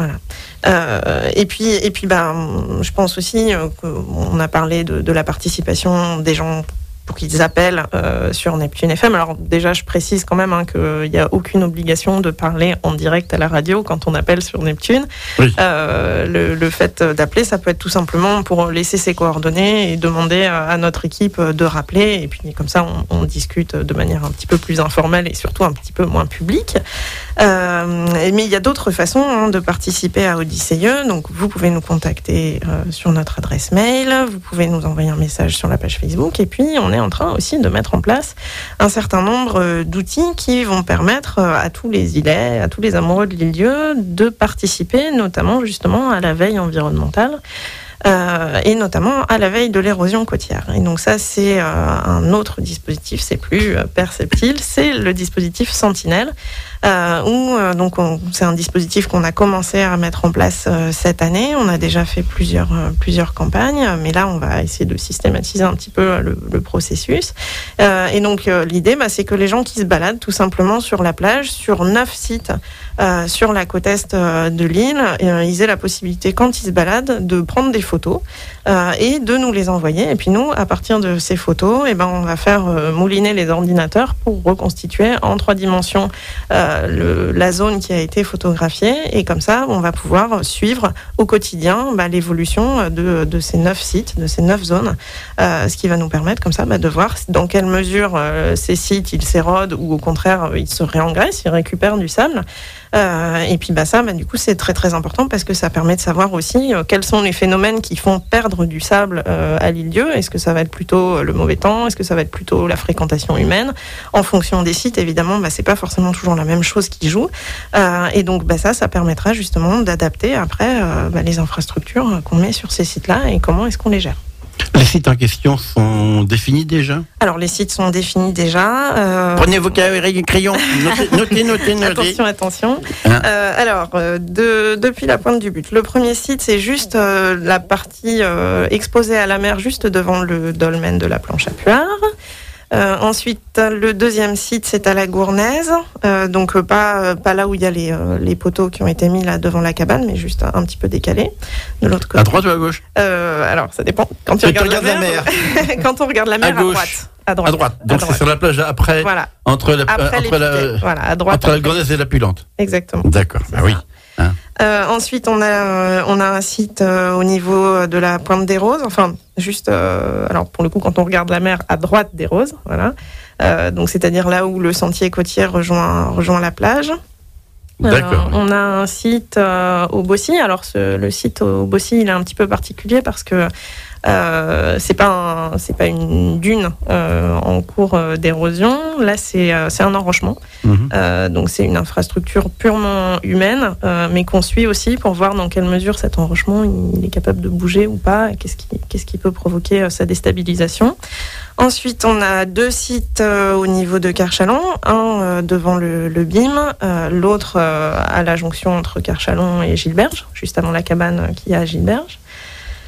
Voilà. Et puis, je pense aussi qu'on a parlé de la participation des gens pour qu'ils appellent sur Neptune FM. Alors déjà, je précise quand même qu'il n'y a aucune obligation de parler en direct à la radio quand on appelle sur Neptune. Oui. Le fait d'appeler, ça peut être tout simplement pour laisser ses coordonnées et demander à notre équipe de rappeler. Et puis comme ça, on discute de manière un petit peu plus informelle et surtout un petit peu moins publique. Mais il y a d'autres façons de participer à Odysseus. Donc vous pouvez nous contacter sur notre adresse mail, vous pouvez nous envoyer un message sur la page Facebook, et puis on est en train aussi de mettre en place un certain nombre d'outils qui vont permettre à tous les îlets, à tous les amoureux de l'île-dieu de participer notamment justement à la veille environnementale. Et notamment à la veille de l'érosion côtière. Et donc ça, c'est un autre dispositif, c'est plus perceptible, c'est le dispositif Sentinelle, c'est un dispositif qu'on a commencé à mettre en place cette année. On a déjà fait plusieurs campagnes, mais là, on va essayer de systématiser un petit peu le processus. Et donc l'idée, c'est que les gens qui se baladent tout simplement sur la plage, sur 9 sites sur la côte est de l'île, ils aient la possibilité, quand ils se baladent, de prendre des photos et de nous les envoyer. Et puis nous, à partir de ces photos, on va faire mouliner les ordinateurs pour reconstituer en 3 dimensions la zone qui a été photographiée. Et comme ça, on va pouvoir suivre au quotidien l'évolution de ces 9 sites, de ces 9 zones, ce qui va nous permettre comme ça de voir dans quelle mesure ces sites, ils s'érodent ou au contraire, ils se réengraissent, ils récupèrent du sable. Et puis ça, du coup, c'est très très important parce que ça permet de savoir aussi quels sont les phénomènes qui font perdre du sable à l'île-dieu. Est-ce que ça va être plutôt le mauvais temps? Est-ce que ça va être plutôt la fréquentation humaine? En fonction des sites, évidemment, c'est pas forcément toujours la même chose qui joue. Et donc ça permettra justement d'adapter après les infrastructures qu'on met sur ces sites-là et comment est-ce qu'on les gère. Les sites en question sont définis déjà? Alors, les sites sont définis déjà. Prenez vos crayons, notez. Attention. Depuis la pointe du but. Le premier site, c'est juste la partie exposée à la mer, juste devant le dolmen de la planche à puard. Ensuite, le deuxième site, c'est à la Gournaise, donc pas là où il y a les poteaux qui ont été mis là devant la cabane, mais juste un petit peu décalé de l'autre côté. À droite ou à gauche? Alors, ça dépend. Quand tu regardes la mer, quand on regarde la mer, à droite. À droite. Donc c'est sur la plage après, voilà. Entre la Gournaise et la Pulante. Exactement. D'accord. Oui. Ensuite, on a un site au niveau de la Pointe des Roses, enfin juste, alors pour le coup, quand on regarde la mer, à droite des Roses, voilà. Donc c'est-à-dire là où le sentier côtier rejoint la plage. D'accord. On a un site au Bossy. Alors le site au Bossy, il est un petit peu particulier parce que c'est pas une dune en cours d'érosion. Là, c'est un enrochement. Donc c'est une infrastructure purement humaine, mais qu'on suit aussi pour voir dans quelle mesure cet enrochement il est capable de bouger ou pas, et qu'est-ce qui peut provoquer sa déstabilisation. Ensuite, on a 2 sites au niveau de Carchalon, un devant le BIM, l'autre à la jonction entre Carchalon et Gilberge, juste avant la cabane qu'il y a à Gilberge.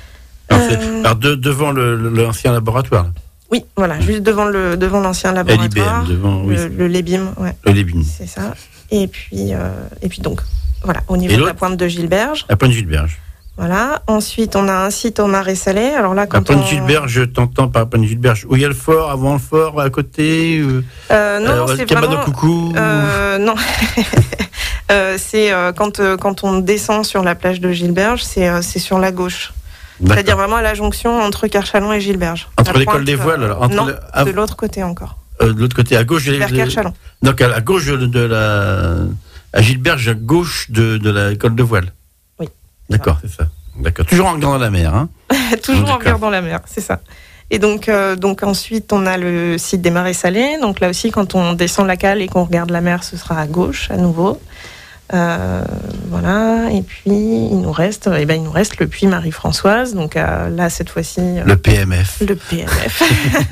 Alors, devant l'ancien laboratoire. Là. Oui, voilà, juste devant l'ancien laboratoire. LIBM, devant, oui. Le LIBIM, ouais. Le LIBIM. C'est ça. Et puis donc, voilà, au niveau de la pointe de Gilberge. La pointe de Gilberge. Voilà. Ensuite, on a un site au Marais Salé. Alors là, quand la pointe de Gilberge, je t'entends par la pointe de Gilberge. Où il y a le fort, avant le fort, à côté non, c'est cabane vraiment... au coucou non. C'est quand on descend sur la plage de Gilberge, c'est sur la gauche. D'accord. C'est-à-dire vraiment à la jonction entre Carchalon et Gilberge. Entre l'école des voiles, alors non, de l'autre côté encore. De l'autre côté, à gauche vers Carchalon. Donc à gauche à Gilberge, à gauche de l'école de voile. Oui. D'accord, c'est ça. D'accord. Toujours en regardant la mer, hein. Toujours en regardant la mer, c'est ça. Et donc ensuite, on a le site des Marais Salés. Donc là aussi, quand on descend la cale et qu'on regarde la mer, ce sera à gauche, à nouveau. Voilà. Et puis, il nous reste le puits Marie-Françoise. Donc là, cette fois-ci... le PMF. Le PMF.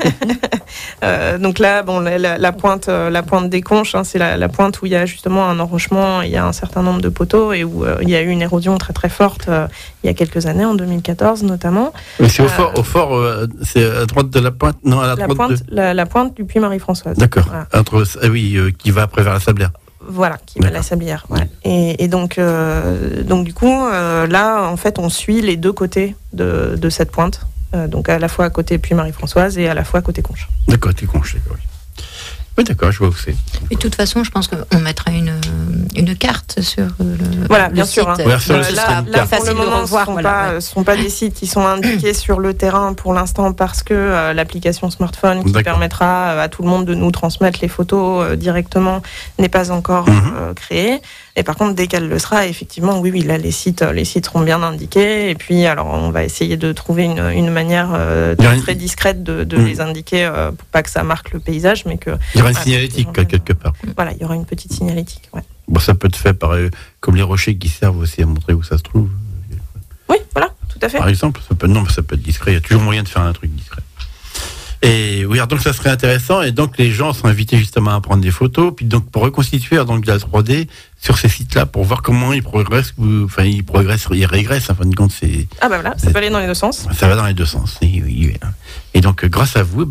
Donc là, bon, la pointe des Conches, hein, c'est la pointe où il y a justement un enrochement, il y a un certain nombre de poteaux et où il y a eu une érosion très très forte il y a quelques années, en 2014 notamment. Mais c'est au fort, c'est à droite de la pointe, non, à droite la pointe du puits Marie-Françoise. D'accord. Voilà. Qui va après vers la Sablière. Voilà, qui va à la Sablière. Ouais. Et donc du coup, là, en fait, on suit les deux côtés de cette pointe. Donc à la fois à côté puits Marie-Françoise et à la fois à côté Conches. D'accord, côté Conches, oui. Oui, d'accord, je vois où c'est. Et de toute façon, je pense qu'on mettra une carte sur voilà, bien site. sûr. Hein. Là, pour le moment, ce sont pas des sites qui sont indiqués sur le terrain pour l'instant parce que l'application smartphone qui permettra à tout le monde de nous transmettre les photos directement n'est pas encore créée. Et par contre, dès qu'elle le sera, effectivement, oui, là, les sites seront bien indiqués. Et puis, alors, on va essayer de trouver une manière très discrète de les indiquer pour pas que ça marque le paysage, mais que... Il y aura une signalétique quelque part. Voilà, il y aura une petite signalétique, ouais. Bon, ça peut être fait comme les rochers qui servent aussi à montrer où ça se trouve. Oui, voilà, tout à fait. Par exemple, ça peut être discret. Il y a toujours moyen de faire un truc discret. Et oui, donc ça serait intéressant. Et donc les gens sont invités justement à prendre des photos, puis donc pour reconstituer donc la 3D sur ces sites-là, pour voir comment ils progressent, ils régressent. En fin de compte, c'est. Ah bah voilà, ça peut aller dans les deux sens. Ça va dans les deux sens. Et donc grâce à vous,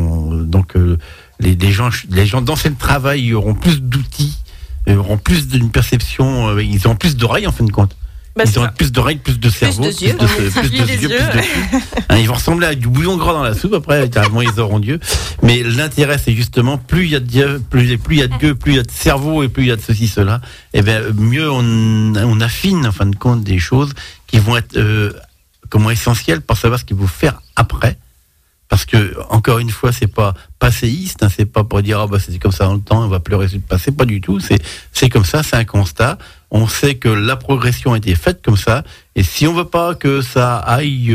les gens dans ce travail auront plus d'outils, auront plus d'une perception, ils auront plus d'oreilles en fin de compte. Ils ont plus d'oreilles, plus de cerveau, plus de yeux, plus de hein, ils vont ressembler à du bouillon gras dans la soupe. Après, littéralement, ils auront Dieu. Mais l'intérêt, c'est justement plus il y a de Dieu, plus il y a de Dieu, plus il y a de cerveau et plus il y a de ceci, cela. Et bien, mieux on affine en fin de compte des choses qui vont être essentielles pour savoir ce qu'il faut faire après. Parce que, encore une fois, c'est pas passéiste, hein, c'est pas pour dire, c'était comme ça dans le temps, on va pleurer sur le passé, pas du tout, c'est comme ça, c'est un constat. On sait que la progression a été faite comme ça, et si on veut pas que ça aille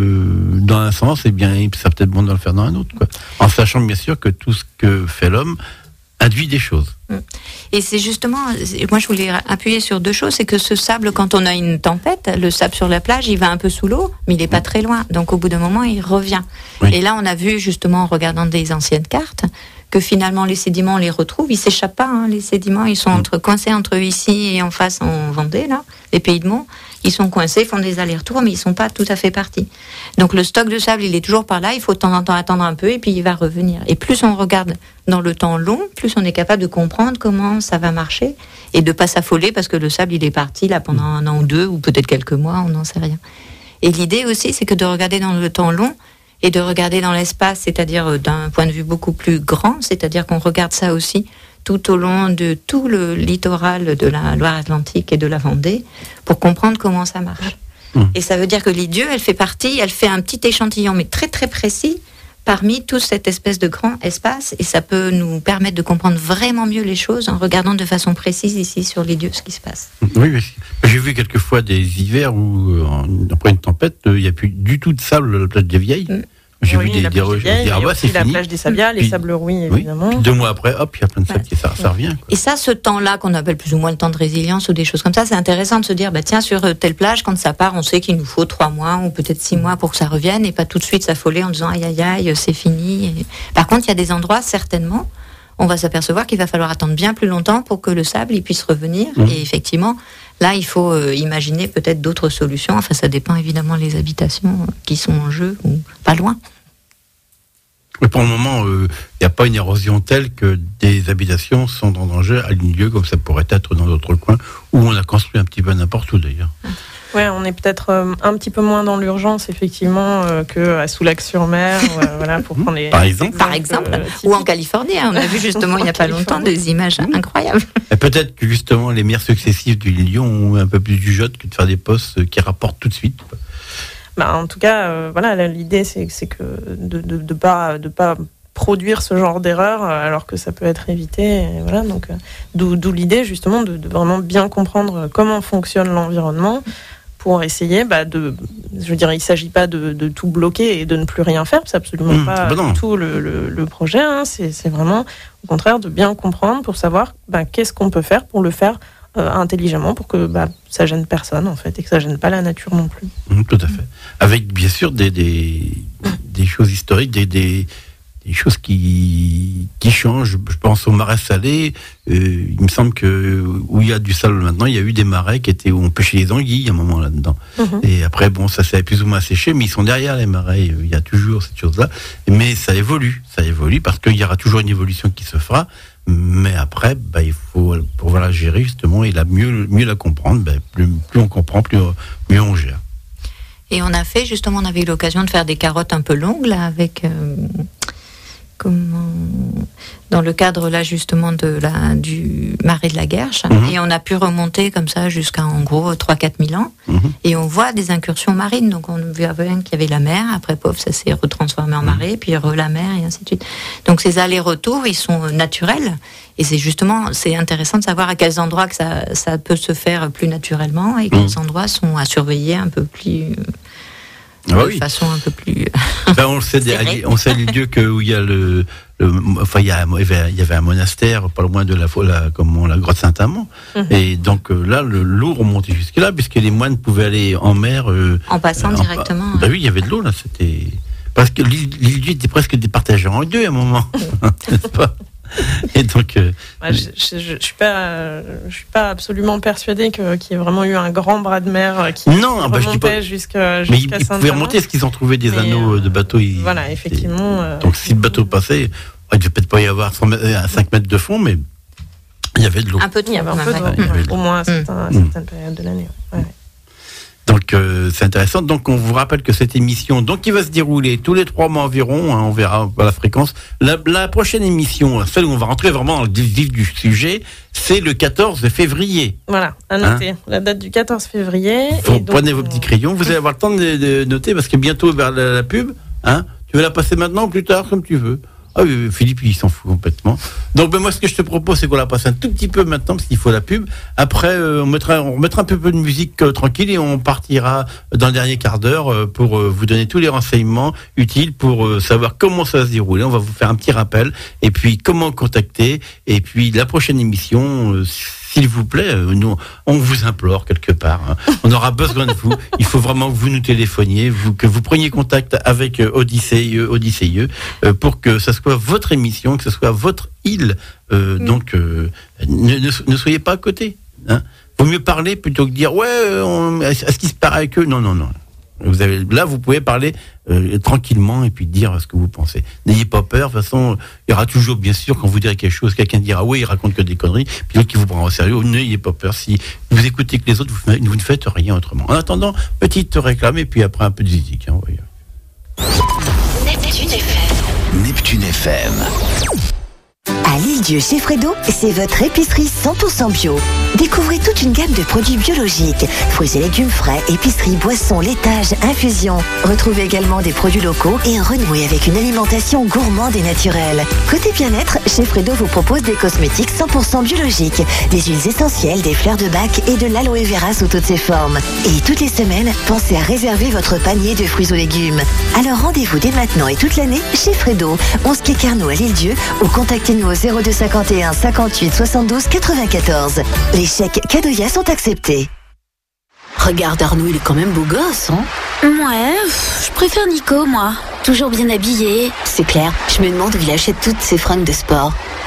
dans un sens, eh bien, ça peut être bon de le faire dans un autre, quoi. En sachant bien sûr que tout ce que fait l'homme induit des choses. Et c'est justement, moi je voulais appuyer sur deux choses, c'est que ce sable, quand on a une tempête, le sable sur la plage, il va un peu sous l'eau, mais il n'est pas très loin. Donc au bout d'un moment, il revient. Oui. Et là, on a vu justement en regardant des anciennes cartes que finalement les sédiments, on les retrouve, ils s'échappent pas. Hein, les sédiments, ils sont coincés entre ici et en face en Vendée, là, les Pays de Monts. Ils sont coincés, font des allers-retours, mais ils sont pas tout à fait partis. Donc le stock de sable, il est toujours par là. Il faut de temps en temps attendre un peu et puis il va revenir. Et plus on regarde dans le temps long, plus on est capable de comprendre comment ça va marcher et de pas s'affoler parce que le sable, il est parti là pendant un an ou deux ou peut-être quelques mois, on n'en sait rien. Et l'idée aussi, c'est que de regarder dans le temps long et de regarder dans l'espace, c'est-à-dire d'un point de vue beaucoup plus grand, c'est-à-dire qu'on regarde ça aussi tout au long de tout le littoral de la Loire-Atlantique et de la Vendée, pour comprendre comment ça marche. Et ça veut dire que l'Idieu, elle fait un petit échantillon, mais très très précis, parmi toute cette espèce de grand espace, et ça peut nous permettre de comprendre vraiment mieux les choses en regardant de façon précise ici sur l'Idieu ce qui se passe. Oui, j'ai vu quelquefois des hivers où, après une tempête, il n'y a plus du tout de sable à la plage des Vieilles. J'ai vu des c'est la plage des Sablias, les sables rouis, évidemment. Puis 2 mois après, hop, il y a plein de sable, ça revient. Quoi. Et ça, ce temps-là, qu'on appelle plus ou moins le temps de résilience ou des choses comme ça, c'est intéressant de se dire, tiens, sur telle plage, quand ça part, on sait qu'il nous faut 3 mois ou peut-être 6 mois pour que ça revienne et pas tout de suite s'affoler en disant, aïe, aïe, aïe, c'est fini. Et... Par contre, il y a des endroits, certainement, on va s'apercevoir qu'il va falloir attendre bien plus longtemps pour que le sable il puisse revenir. Et effectivement, là, il faut imaginer peut-être d'autres solutions. Enfin, ça dépend évidemment des habitations qui sont en jeu ou pas loin. Mais pour le moment, il n'y a pas une érosion telle que des habitations sont en danger à lieu comme ça pourrait être dans d'autres coins où on a construit un petit peu n'importe où d'ailleurs. Ouais, on est peut-être un petit peu moins dans l'urgence effectivement que à Soulac-sur-Mer, voilà, pour prendre les Par exemple, ou en Californie, hein, on a vu justement il n'y a pas longtemps des images incroyables. Et peut-être que justement les maires successifs du Lyon ont un peu plus du jeu que de faire des postes qui rapportent tout de suite. En tout cas, voilà, l'idée c'est que de pas produire ce genre d'erreur alors que ça peut être évité. Et voilà, donc d'où l'idée justement de vraiment bien comprendre comment fonctionne l'environnement pour essayer je veux dire, il ne s'agit pas de tout bloquer et de ne plus rien faire, c'est absolument pas tout le projet, hein, c'est vraiment au contraire de bien comprendre pour savoir qu'est-ce qu'on peut faire pour le faire intelligemment pour que ça gêne personne en fait et que ça gêne pas la nature non plus. Tout à fait. Avec bien sûr des choses historiques, des choses qui changent. Je pense aux marais salés. Il me semble que où il y a du sable maintenant, il y a eu des marais où on pêchait les anguilles à un moment là-dedans. Et après, ça s'est plus ou moins séché, mais ils sont derrière les marais. Il y a toujours cette chose-là. Mais ça évolue parce qu'il y aura toujours une évolution qui se fera. Mais après, il faut, pour la gérer justement, et mieux la comprendre, plus on comprend, mieux on gère. Et on avait eu l'occasion de faire des carottes un peu longues là, avec dans le cadre là justement du marais de la Guerche, et on a pu remonter comme ça jusqu'à en gros 3-4 000 ans, et on voit des incursions marines. Donc on a vu bien qu'il y avait la mer, après ça s'est retransformé en marais, puis la mer et ainsi de suite. Donc ces allers-retours ils sont naturels, et c'est intéressant de savoir à quels endroits que ça peut se faire plus naturellement et quels endroits sont à surveiller un peu plus de façon un peu plus on sait les lieux où il y a il y avait un monastère pas loin de la grotte Saint-Amand, et donc là l'eau remontait jusque là puisque les moines pouvaient aller en mer en passant directement. Oui, il y avait de l'eau là, c'était parce que l'île était presque départagée en deux à un moment. N'est-ce pas? Et donc, je suis pas absolument persuadée qu'il y ait vraiment eu un grand bras de mer qui remontait jusqu'à mais ils pouvaient remonter parce qu'ils ont trouvé des anneaux de bateaux. Voilà, effectivement. Donc si le bateau passait, il ne devait peut-être pas y avoir 5 mètres de fond, mais il y avait de l'eau. Il y avait un peu d'eau, au moins à certaines périodes de l'année. Ouais. Donc c'est intéressant. Donc on vous rappelle que cette émission, qui va se dérouler tous les 3 mois environ, on verra la fréquence. La prochaine émission, celle où on va rentrer vraiment dans le vif du sujet, c'est le 14 février. Voilà, à noter. La date du 14 février. Prenez vos petits crayons, vous allez avoir le temps de noter parce que bientôt vers la pub, tu veux la passer maintenant ou plus tard, comme tu veux. Ah oui, Philippe, il s'en fout complètement. Donc moi, ce que je te propose, c'est qu'on la passe un tout petit peu maintenant, parce qu'il faut la pub. Après, on remettra un peu de musique tranquille, et on partira dans le dernier quart d'heure pour vous donner tous les renseignements utiles pour savoir comment ça va se dérouler. On va vous faire un petit rappel, et puis comment contacter, et puis la prochaine émission... s'il vous plaît, nous, on vous implore quelque part. On aura besoin de vous. Il faut vraiment que vous nous téléphoniez, que vous preniez contact avec Odyssée pour que ce soit votre émission, que ce soit votre île. Donc, ne soyez pas à côté. Vaut mieux parler plutôt que dire est-ce qu'il se parle avec eux ? Non. Vous pouvez parler tranquillement et puis dire ce que vous pensez. N'ayez pas peur. De toute façon, il y aura toujours, bien sûr, quand vous direz quelque chose, quelqu'un dira il raconte que des conneries, puis l'autre qui vous prendra au sérieux. N'ayez pas peur. Si vous écoutez que les autres, vous ne faites rien autrement. En attendant, petite réclame et puis après un peu de musique. Neptune FM. À l'Île-Dieu chez Fredo, c'est votre épicerie 100% bio. Découvrez toute une gamme de produits biologiques, fruits et légumes frais, épicerie, boissons, laitage, infusions. Retrouvez également des produits locaux et renouez avec une alimentation gourmande et naturelle. Côté bien-être, chez Fredo vous propose des cosmétiques 100% biologiques, des huiles essentielles, des fleurs de bac et de l'aloe vera sous toutes ses formes. Et toutes les semaines, pensez à réserver votre panier de fruits ou légumes. Alors rendez-vous dès maintenant et toute l'année chez Fredo, 11 quai Carnot à l'Île-Dieu, ou contactez-nous au 0251 58 72 94. Les chèques Cadoya sont acceptés. Regarde Arnaud, il est quand même beau gosse, hein? Ouais, je préfère Nico, moi. Toujours bien habillé. C'est clair, je me demande où il achète toutes ses fringues de sport. Bah,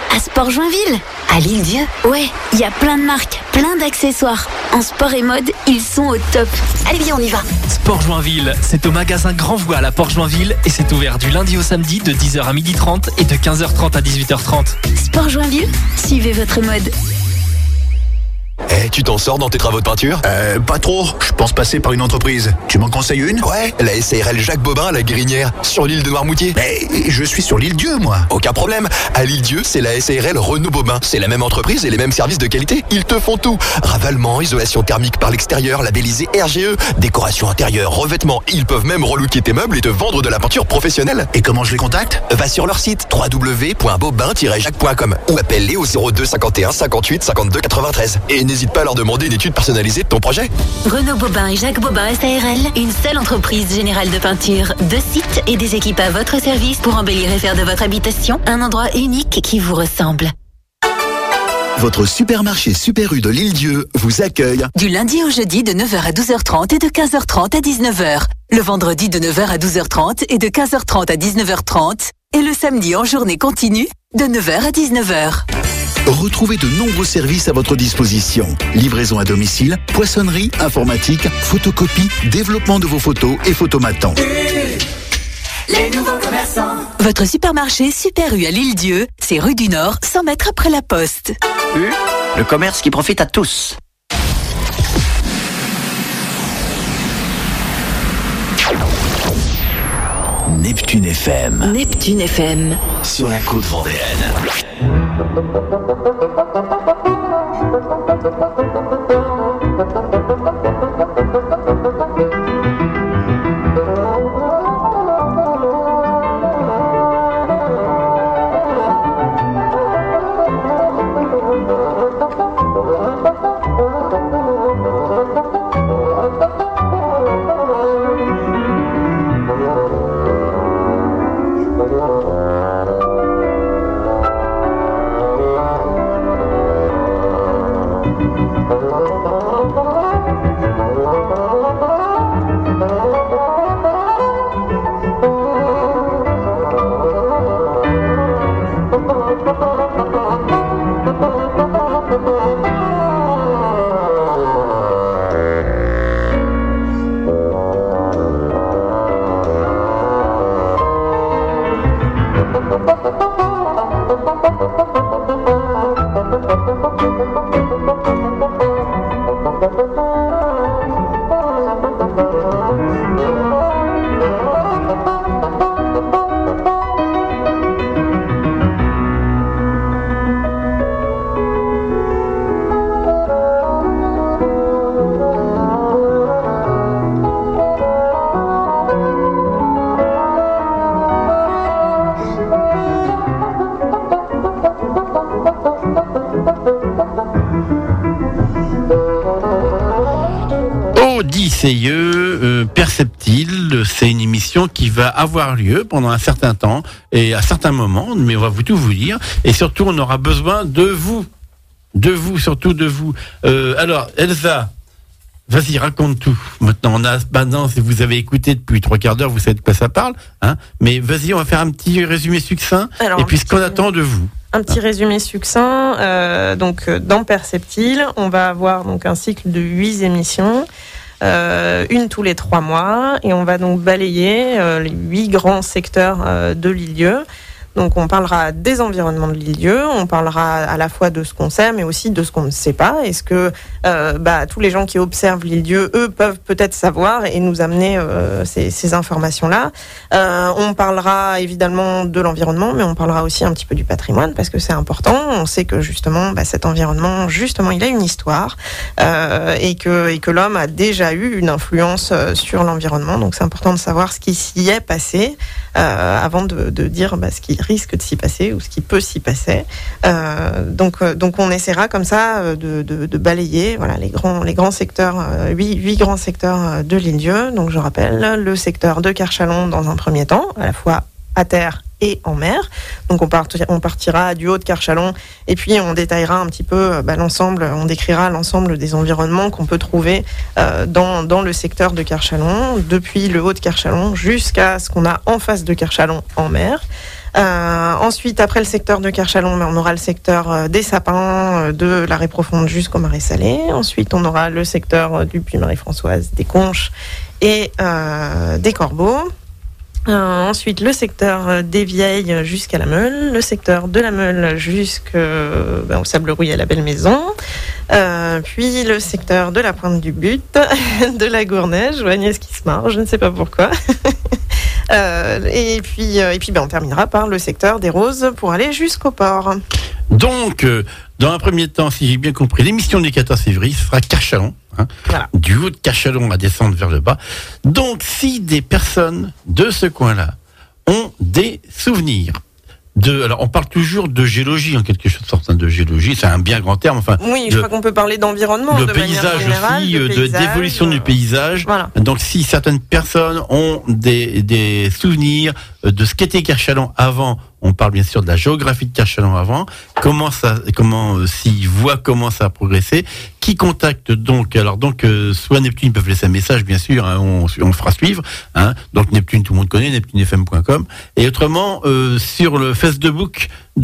À Sport Joinville. À l'Île-Dieu. Ouais, il y a plein de marques, plein d'accessoires. En sport et mode, ils sont au top. Allez, viens, on y va. Sport Joinville, c'est au magasin Grand Voile à Port Joinville et c'est ouvert du lundi au samedi de 10h à 12h30 et de 15h30 à 18h30. Sport Joinville, suivez votre mode. Tu t'en sors dans tes travaux de peinture ? Pas trop. Je pense passer par une entreprise. Tu m'en conseilles une ? Ouais, la SARL Jacques Bobin à la Guérinière, sur l'île de Noirmoutier. Mais je suis sur l'Île-Dieu, moi. Aucun problème. À l'Île-Dieu, c'est la SARL Renaud Bobin. C'est la même entreprise et les mêmes services de qualité. Ils te font tout. Ravalement, isolation thermique par l'extérieur, labellisé RGE, décoration intérieure, revêtement. Ils peuvent même relooker tes meubles et te vendre de la peinture professionnelle. Et comment je les contacte ? Va sur leur site www.bobin-jacques.com ou appelle-les au 02 51 58 52 93. Et n'hésite pas à leur demander une étude personnalisée de ton projet. Renaud Bobin et Jacques Bobin SARL, une seule entreprise générale de peinture, 2 sites et des équipes à votre service pour embellir et faire de votre habitation un endroit unique qui vous ressemble. Votre supermarché Super U de l'Île-Dieu vous accueille. Du lundi au jeudi de 9h à 12h30 et de 15h30 à 19h. Le vendredi de 9h à 12h30 et de 15h30 à 19h30. Et le samedi en journée continue de 9h à 19h. Retrouvez de nombreux services à votre disposition. Livraison à domicile, poissonnerie, informatique, photocopie, développement de vos photos et photomatons. Les nouveaux commerçants. Votre supermarché Super U à l'Île-Dieu, c'est rue du Nord, 100 mètres après la poste. U, le commerce qui profite à tous. Neptune FM. Neptune FM. Sur la côte vendéenne. CIE Perceptile, c'est une émission qui va avoir lieu pendant un certain temps et à certains moments, mais on va tout vous dire. Et surtout, on aura besoin de vous, surtout de vous. Alors, Elsa, vas-y, raconte tout. Maintenant, si vous avez écouté depuis 3/4 d'heure, vous savez de quoi ça parle, hein. Mais vas-y, on va faire un petit résumé succinct. Alors, et puis ce qu'on attend de vous. Un petit résumé succinct. Donc, dans Perceptile, on va avoir donc un cycle de 8 émissions. Une tous les 3 mois, et on va donc balayer les 8 grands secteurs de l'île-dieu. Donc on parlera des environnements de l'île-dieu, on parlera à la fois de ce qu'on sait, mais aussi de ce qu'on ne sait pas. Est-ce que tous les gens qui observent l'île-dieu, eux, peuvent peut-être savoir et nous amener ces informations-là. On parlera évidemment de l'environnement, mais on parlera aussi un petit peu du patrimoine, parce que c'est important. On sait que justement, cet environnement, justement, il a une histoire, et que l'homme a déjà eu une influence sur l'environnement. Donc c'est important de savoir ce qui s'y est passé avant de dire ce qui risque de s'y passer ou ce qui peut s'y passer. Donc on essaiera comme ça de balayer les grands secteurs, 8 grands secteurs de l'île-dieu. Donc je rappelle le secteur de Carchalon dans un premier temps, à la fois à terre et en mer. Donc on partira du haut de Carchalon et puis on détaillera un petit peu l'ensemble, on décrira l'ensemble des environnements qu'on peut trouver dans le secteur de Carchalon, depuis le haut de Carchalon jusqu'à ce qu'on a en face de Carchalon en mer. Ensuite, après le secteur de Kerchalon, on aura le secteur des sapins, de la Ré profonde jusqu'au Marais salé. Ensuite, on aura le secteur du Puy-Marie-Françoise, des Conches et des Corbeaux. Ensuite, le secteur des Vieilles jusqu'à la Meule, le secteur de la Meule jusqu'au Sable-Rouille à la Belle Maison, puis le secteur de la Pointe du But, de la Gournèche, je vois Agnès qui se marre, je ne sais pas pourquoi. Et puis on terminera par le secteur des Roses pour aller jusqu'au port. Donc, dans un premier temps, si j'ai bien compris, l'émission du 14 février sera Kerchalon. Voilà. Du haut de Kerchalon à descendre vers le bas. Donc, si des personnes de ce coin-là ont des souvenirs alors, on parle toujours de géologie, en quelque sorte, de géologie, c'est un bien grand terme. Enfin, oui, je crois qu'on peut parler d'environnement. Le de paysage générale, aussi, d'évolution du paysage. Voilà. Donc, si certaines personnes ont des souvenirs de ce qu'était Kerchalon avant, on parle bien sûr de la géographie de Kerchalon avant, s'ils voient comment ça a progressé, qui contacte donc, soit Neptune, ils peuvent laisser un message, bien sûr, on fera suivre, donc Neptune, tout le monde connaît, neptunefm.com, et autrement, sur le Facebook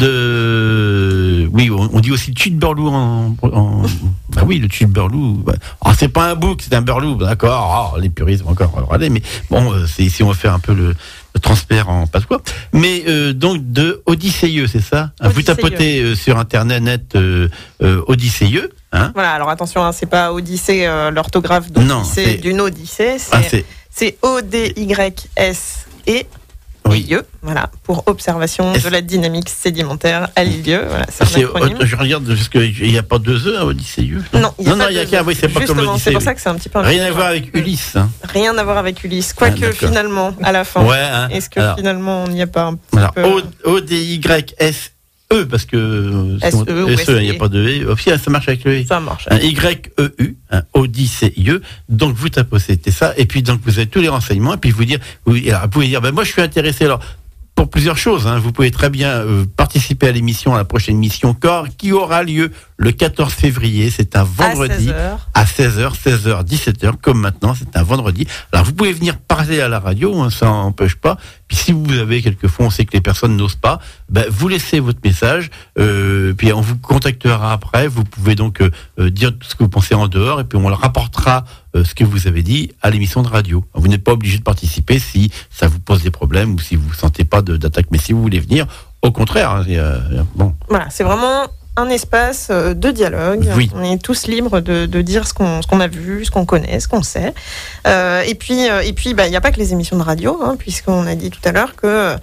on dit aussi Tchit-Berlou le Tchit-Berlou, c'est pas un bouc, c'est un berlou, d'accord, les puristes vont encore regarder, mais bon, si on va faire un peu le transfert en patois, mais donc de Odysseilleux, c'est ça? Vous tapotez sur internet Odysseilleux. Voilà, alors attention, c'est pas Odyssée, l'orthographe d'Odyssée d'une Odyssée, c'est O-D-Y-S-E. Lieu, voilà, pour observation de la dynamique sédimentaire à l'Île-Dieu. Voilà, je regarde, parce qu'il n'y a pas 2 E à Odysseilleux. Non, il n'y a qu'un, c'est pas comme l'Odyssée. C'est pour ça que c'est un petit peu... Rien à voir avec Ulysse. Rien à voir avec Ulysse, quoique finalement, à la fin, est-ce que finalement on n'y a pas un petit peu... O-D-Y-S parce que il n'y a pas de E. Ça marche avec le E. Ça marche. Y-E-U, Odysseilleux. Donc vous tapotez ça, et puis donc vous avez tous les renseignements, et puis vous pouvez dire, moi je suis intéressé alors pour plusieurs choses. Vous pouvez très bien participer à l'émission, à la prochaine émission qui aura lieu le 14 février. C'est un vendredi à 16h, 17h, comme maintenant. C'est un vendredi. Alors vous pouvez venir parler à la radio, ça n'empêche pas. Puis si vous avez quelquefois, on sait que les personnes n'osent pas, vous laissez votre message, puis on vous contactera après. Vous pouvez donc dire tout ce que vous pensez en dehors, et puis on leur rapportera ce que vous avez dit à l'émission de radio. Vous n'êtes pas obligé de participer si ça vous pose des problèmes ou si vous ne sentez pas d'attaque. Mais si vous voulez venir, au contraire, bon. Voilà, c'est vraiment un espace de dialogue. Oui. On est tous libres de dire ce qu'on a vu, ce qu'on connaît, ce qu'on sait. Et puis, il n'y a pas que les émissions de radio, puisqu'on a dit tout à l'heure que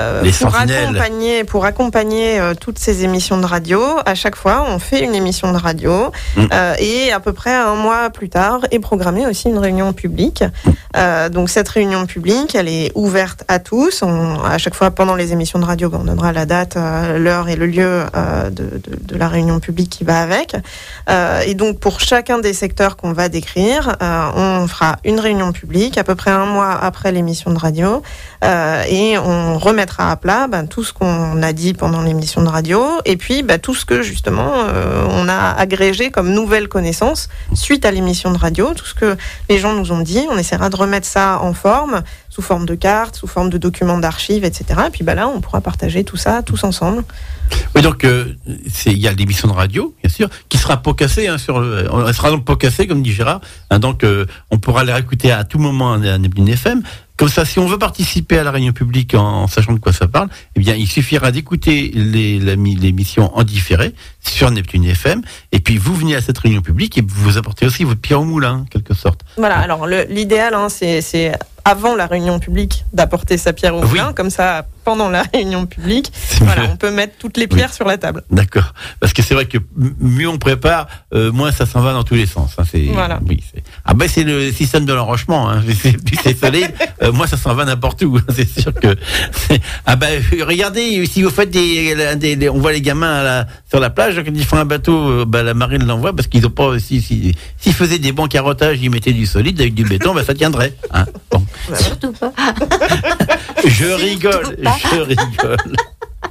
pour accompagner toutes ces émissions de radio, à chaque fois, on fait une émission de radio, et à peu près un mois plus tard est programmée aussi une réunion publique. Donc cette réunion publique, elle est ouverte à tous. À chaque fois, pendant les émissions de radio, on donnera la date, l'heure et le lieu de la réunion publique qui va avec. Et donc pour chacun des secteurs qu'on va décrire, on fera une réunion publique à peu près un mois après l'émission de radio, et on remettra à plat tout ce qu'on a dit pendant l'émission de radio, et puis tout ce que justement on a agrégé comme nouvelles connaissances suite à l'émission de radio, tout ce que les gens nous ont dit, on essaiera de remettre ça en forme, sous forme de cartes, sous forme de documents d'archives, etc. Et puis là, on pourra partager tout ça tous ensemble. Oui, donc il y a l'émission de radio, bien sûr, qui sera podcassée elle sera donc podcassée, comme dit Gérard. Donc on pourra la réécouter à tout moment à Neptune FM. Comme ça, si on veut participer à la réunion publique en sachant de quoi ça parle, eh bien, il suffira d'écouter l'émission en différé sur Neptune FM, et puis vous venez à cette réunion publique et vous apportez aussi votre pierre au moulin, en quelque sorte. Voilà, alors l'idéal, c'est avant la réunion publique d'apporter sa pierre au moulin, comme ça, pendant la réunion publique, on peut mettre toutes les pierres sur la table. D'accord, parce que c'est vrai que mieux on prépare, moins ça s'en va dans tous les sens. C'est le système de l'enrochement, plus c'est solide, moins ça s'en va n'importe où. C'est sûr que regardez, si vous faites on voit les gamins sur la plage, quand ils font un bateau, la marine l'envoie parce qu'ils n'ont pas, s'ils faisaient des bons carottages, ils mettaient du solide avec du béton, ça tiendrait. Bon. Surtout pas. Je rigole.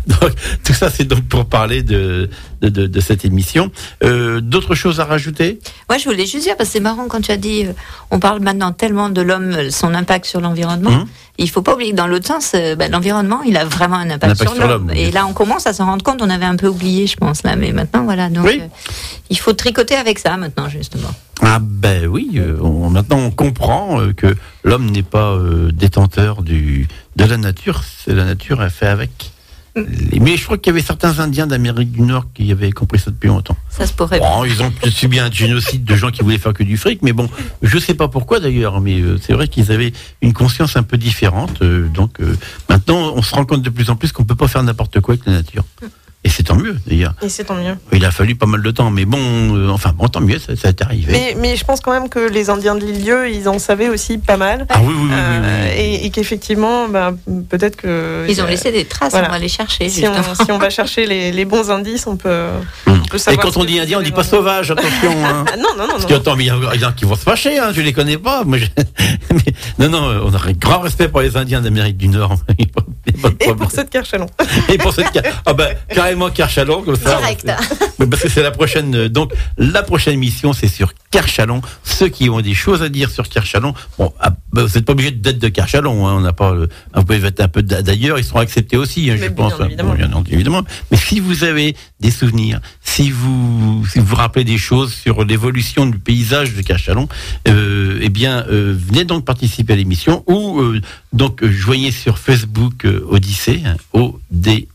Donc, tout ça, c'est donc pour parler de cette émission. D'autres choses à rajouter? Moi, je voulais juste dire, parce que c'est marrant quand tu as dit, on parle maintenant tellement de l'homme, son impact sur l'environnement. Il faut pas oublier que dans l'autre sens, l'environnement, il a vraiment un impact sur l'homme. Et là, on commence à s'en rendre compte. On avait un peu oublié, je pense, là. Mais maintenant, voilà. Donc, il faut tricoter avec ça, maintenant, justement. Ah ben oui, maintenant on comprend que l'homme n'est pas détenteur de la nature. C'est la nature, elle fait avec. Mais je crois qu'il y avait certains Indiens d'Amérique du Nord qui avaient compris ça depuis longtemps. Ça se pourrait. Bon, ils ont peut-être subi un génocide de gens qui voulaient faire que du fric, mais bon, je sais pas pourquoi d'ailleurs, mais c'est vrai qu'ils avaient une conscience un peu différente. Donc maintenant, on se rend compte de plus en plus qu'on peut pas faire n'importe quoi avec la nature. Et c'est tant mieux, d'ailleurs. Et c'est tant mieux. Il a fallu pas mal de temps, mais bon, tant mieux, ça est arrivé. Mais je pense quand même que les Indiens de l'île-Dieu, ils en savaient aussi pas mal. Ah oui. Et qu'effectivement, peut-être que... Ils ont laissé des traces, on va les chercher. Si on va chercher les bons indices, on peut savoir. Et quand on dit Indien, on dit pas sauvage, attention. Hein. Non. Parce que, attends, mais il y a des gens qui vont se fâcher, je les connais pas. Moi, non, on a un grand respect pour les Indiens d'Amérique du Nord. Et pour ceux de Kerchalon. Carrément Kerchalon, comme ça. Direct. Parce que c'est la prochaine. Donc, la prochaine émission, c'est sur Kerchalon. Ceux qui ont des choses à dire sur Kerchalon, vous n'êtes pas obligé d'être de Kerchalon. On n'a pas. Vous pouvez être un peu d'ailleurs. Ils seront acceptés aussi, je pense. Bien évidemment. Mais si vous avez des souvenirs, si vous rappelez des choses sur l'évolution du paysage de Kerchalon, venez donc participer à l'émission ou joignez sur Facebook Odyssée, ODY,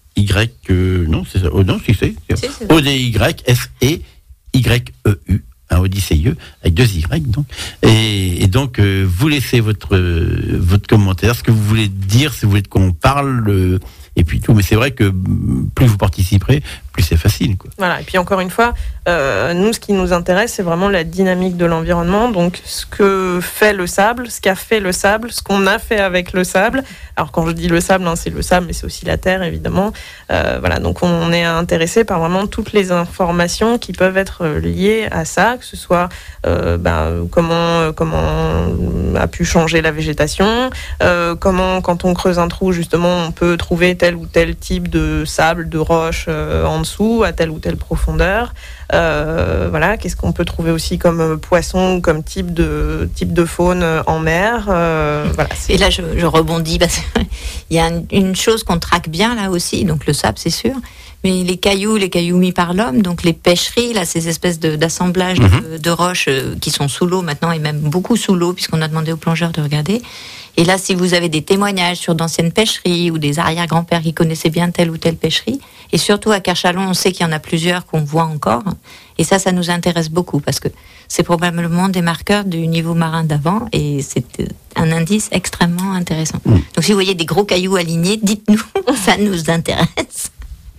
ODYSEYEU, Odyssée, avec 2 Y, donc. Et donc, vous laissez votre commentaire, ce que vous voulez dire, si vous voulez qu'on parle, et puis tout. Mais c'est vrai que plus vous participerez, plus c'est facile, quoi. Voilà. Et puis encore une fois, nous, ce qui nous intéresse, c'est vraiment la dynamique de l'environnement. Donc, ce que fait le sable, ce qu'a fait le sable, ce qu'on a fait avec le sable. Alors, quand je dis le sable, c'est le sable, mais c'est aussi la terre, évidemment. Voilà. Donc, on est intéressé par vraiment toutes les informations qui peuvent être liées à ça, que ce soit comment a pu changer la végétation, comment, quand on creuse un trou, justement, on peut trouver tel ou tel type de sable, de roche en dessous, à telle ou telle profondeur. Voilà, qu'est-ce qu'on peut trouver aussi comme poisson, comme type de faune en mer. Voilà. Et là, je rebondis parce qu'il y a une chose qu'on traque bien là aussi, donc le sable, c'est sûr. Mais les cailloux mis par l'homme, donc les pêcheries, là, ces espèces d'assemblage de roches qui sont sous l'eau maintenant, et même beaucoup sous l'eau, puisqu'on a demandé aux plongeurs de regarder. Et là, si vous avez des témoignages sur d'anciennes pêcheries ou des arrière-grands-pères qui connaissaient bien telle ou telle pêcherie, et surtout à Kerchalon, on sait qu'il y en a plusieurs qu'on voit encore. Et ça nous intéresse beaucoup parce que c'est probablement des marqueurs du niveau marin d'avant et c'est un indice extrêmement intéressant. Donc si vous voyez des gros cailloux alignés, dites-nous, ça nous intéresse.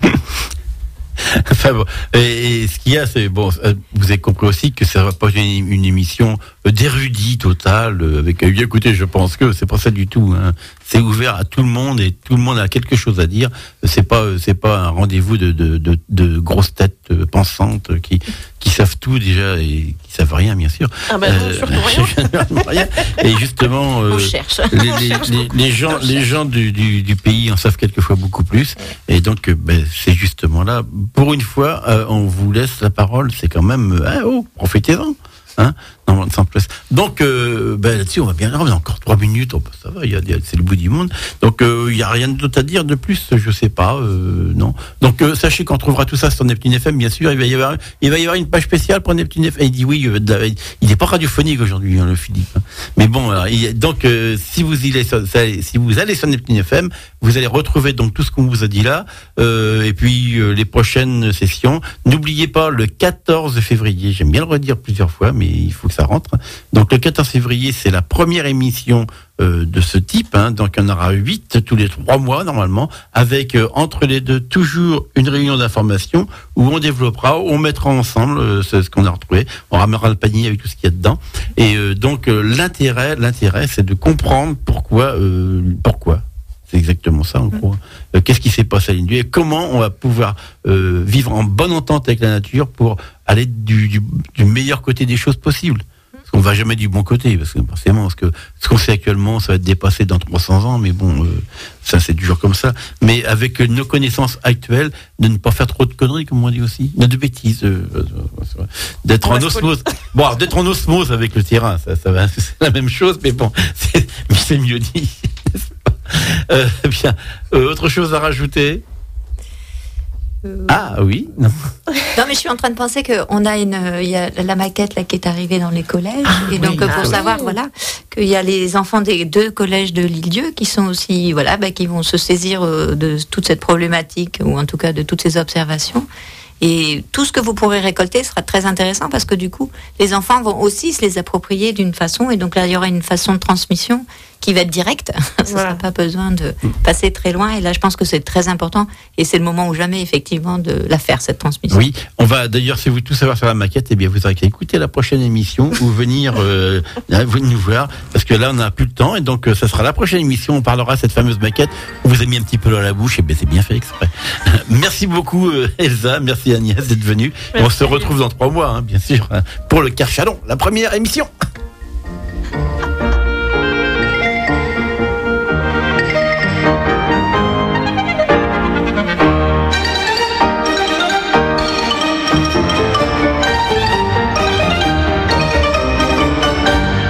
Enfin bon, et ce qu'il y a, c'est bon. Vous avez compris aussi que ça va pas être une émission d'érudit total. Écoutez, je pense que c'est pas ça du tout. C'est ouvert à tout le monde et tout le monde a quelque chose à dire. C'est pas un rendez-vous de grosses têtes pensantes qui savent tout déjà et qui savent rien, bien sûr. Surtout rien. Et justement, on cherche. les gens du pays en savent quelquefois beaucoup plus. Et donc, c'est justement là. Pour une fois, on vous laisse la parole. C'est quand même, profitez-en. Non, sans plus. Donc, là-dessus, on va bien. On a encore 3 minutes. Ça va, c'est le bout du monde. Donc, il n'y a rien d'autre à dire de plus. Je sais pas. Non. Donc, sachez qu'on trouvera tout ça sur Neptune FM, bien sûr. Il va y avoir une page spéciale pour Neptune FM. Il dit oui. Il n'est pas radiophonique aujourd'hui, le Philippe. Mais bon, alors, donc, si vous allez sur Neptune FM, vous allez retrouver donc tout ce qu'on vous a dit là. Et puis les prochaines sessions. N'oubliez pas le 14 février. J'aime bien le redire plusieurs fois, mais il faut que ça rentre. Donc le 14 février, c'est la première émission de ce type. Donc il y en aura 8 tous les 3 mois normalement, avec entre les deux toujours une réunion d'information où on développera, on mettra ensemble ce qu'on a retrouvé, on ramènera le panier avec tout ce qu'il y a dedans. Et donc l'intérêt, c'est de comprendre pourquoi. C'est exactement ça, en gros. Qu'est-ce qui s'est passé à l'île et comment on va pouvoir vivre en bonne entente avec la nature pour aller du meilleur côté des choses possibles. Parce qu'on va jamais du bon côté, parce que forcément, ce qu'on fait actuellement, ça va être dépassé dans 300 ans, mais bon, ça c'est toujours comme ça. Mais avec nos connaissances actuelles, de ne pas faire trop de conneries, comme on dit aussi, de bêtises, d'être en osmose. Bon, alors, d'être en osmose avec le terrain, ça va, c'est la même chose, mais bon, c'est mieux dit. Bien, autre chose à rajouter? Ah oui, non. Non, mais je suis en train de penser qu'on a il y a la maquette là qui est arrivée dans les collèges, et donc pour savoir voilà qu'il y a les enfants des 2 collèges de l'Île-Dieu qui sont aussi voilà qui vont se saisir de toute cette problématique, ou en tout cas de toutes ces observations. Et tout ce que vous pourrez récolter sera très intéressant, parce que du coup, les enfants vont aussi se les approprier d'une façon, et donc là, il y aura une façon de transmission qui va être directe. Ça n'a pas besoin de passer très loin. Et là, je pense que c'est très important, et c'est le moment ou jamais, effectivement, de la faire, cette transmission. Oui, on va d'ailleurs, si vous voulez tout savoir sur la maquette, eh bien, vous aurez qu'à écouter la prochaine émission ou venir nous voir, parce que là, on n'a plus de temps, et donc ça sera la prochaine émission. On parlera de cette fameuse maquette. On vous a mis un petit peu dans la bouche, et bien, c'est bien fait exprès. Merci beaucoup, Elsa. Merci Agnès d'être venue. On se retrouve dans 3 mois, bien sûr, pour le Carchalon, la première émission.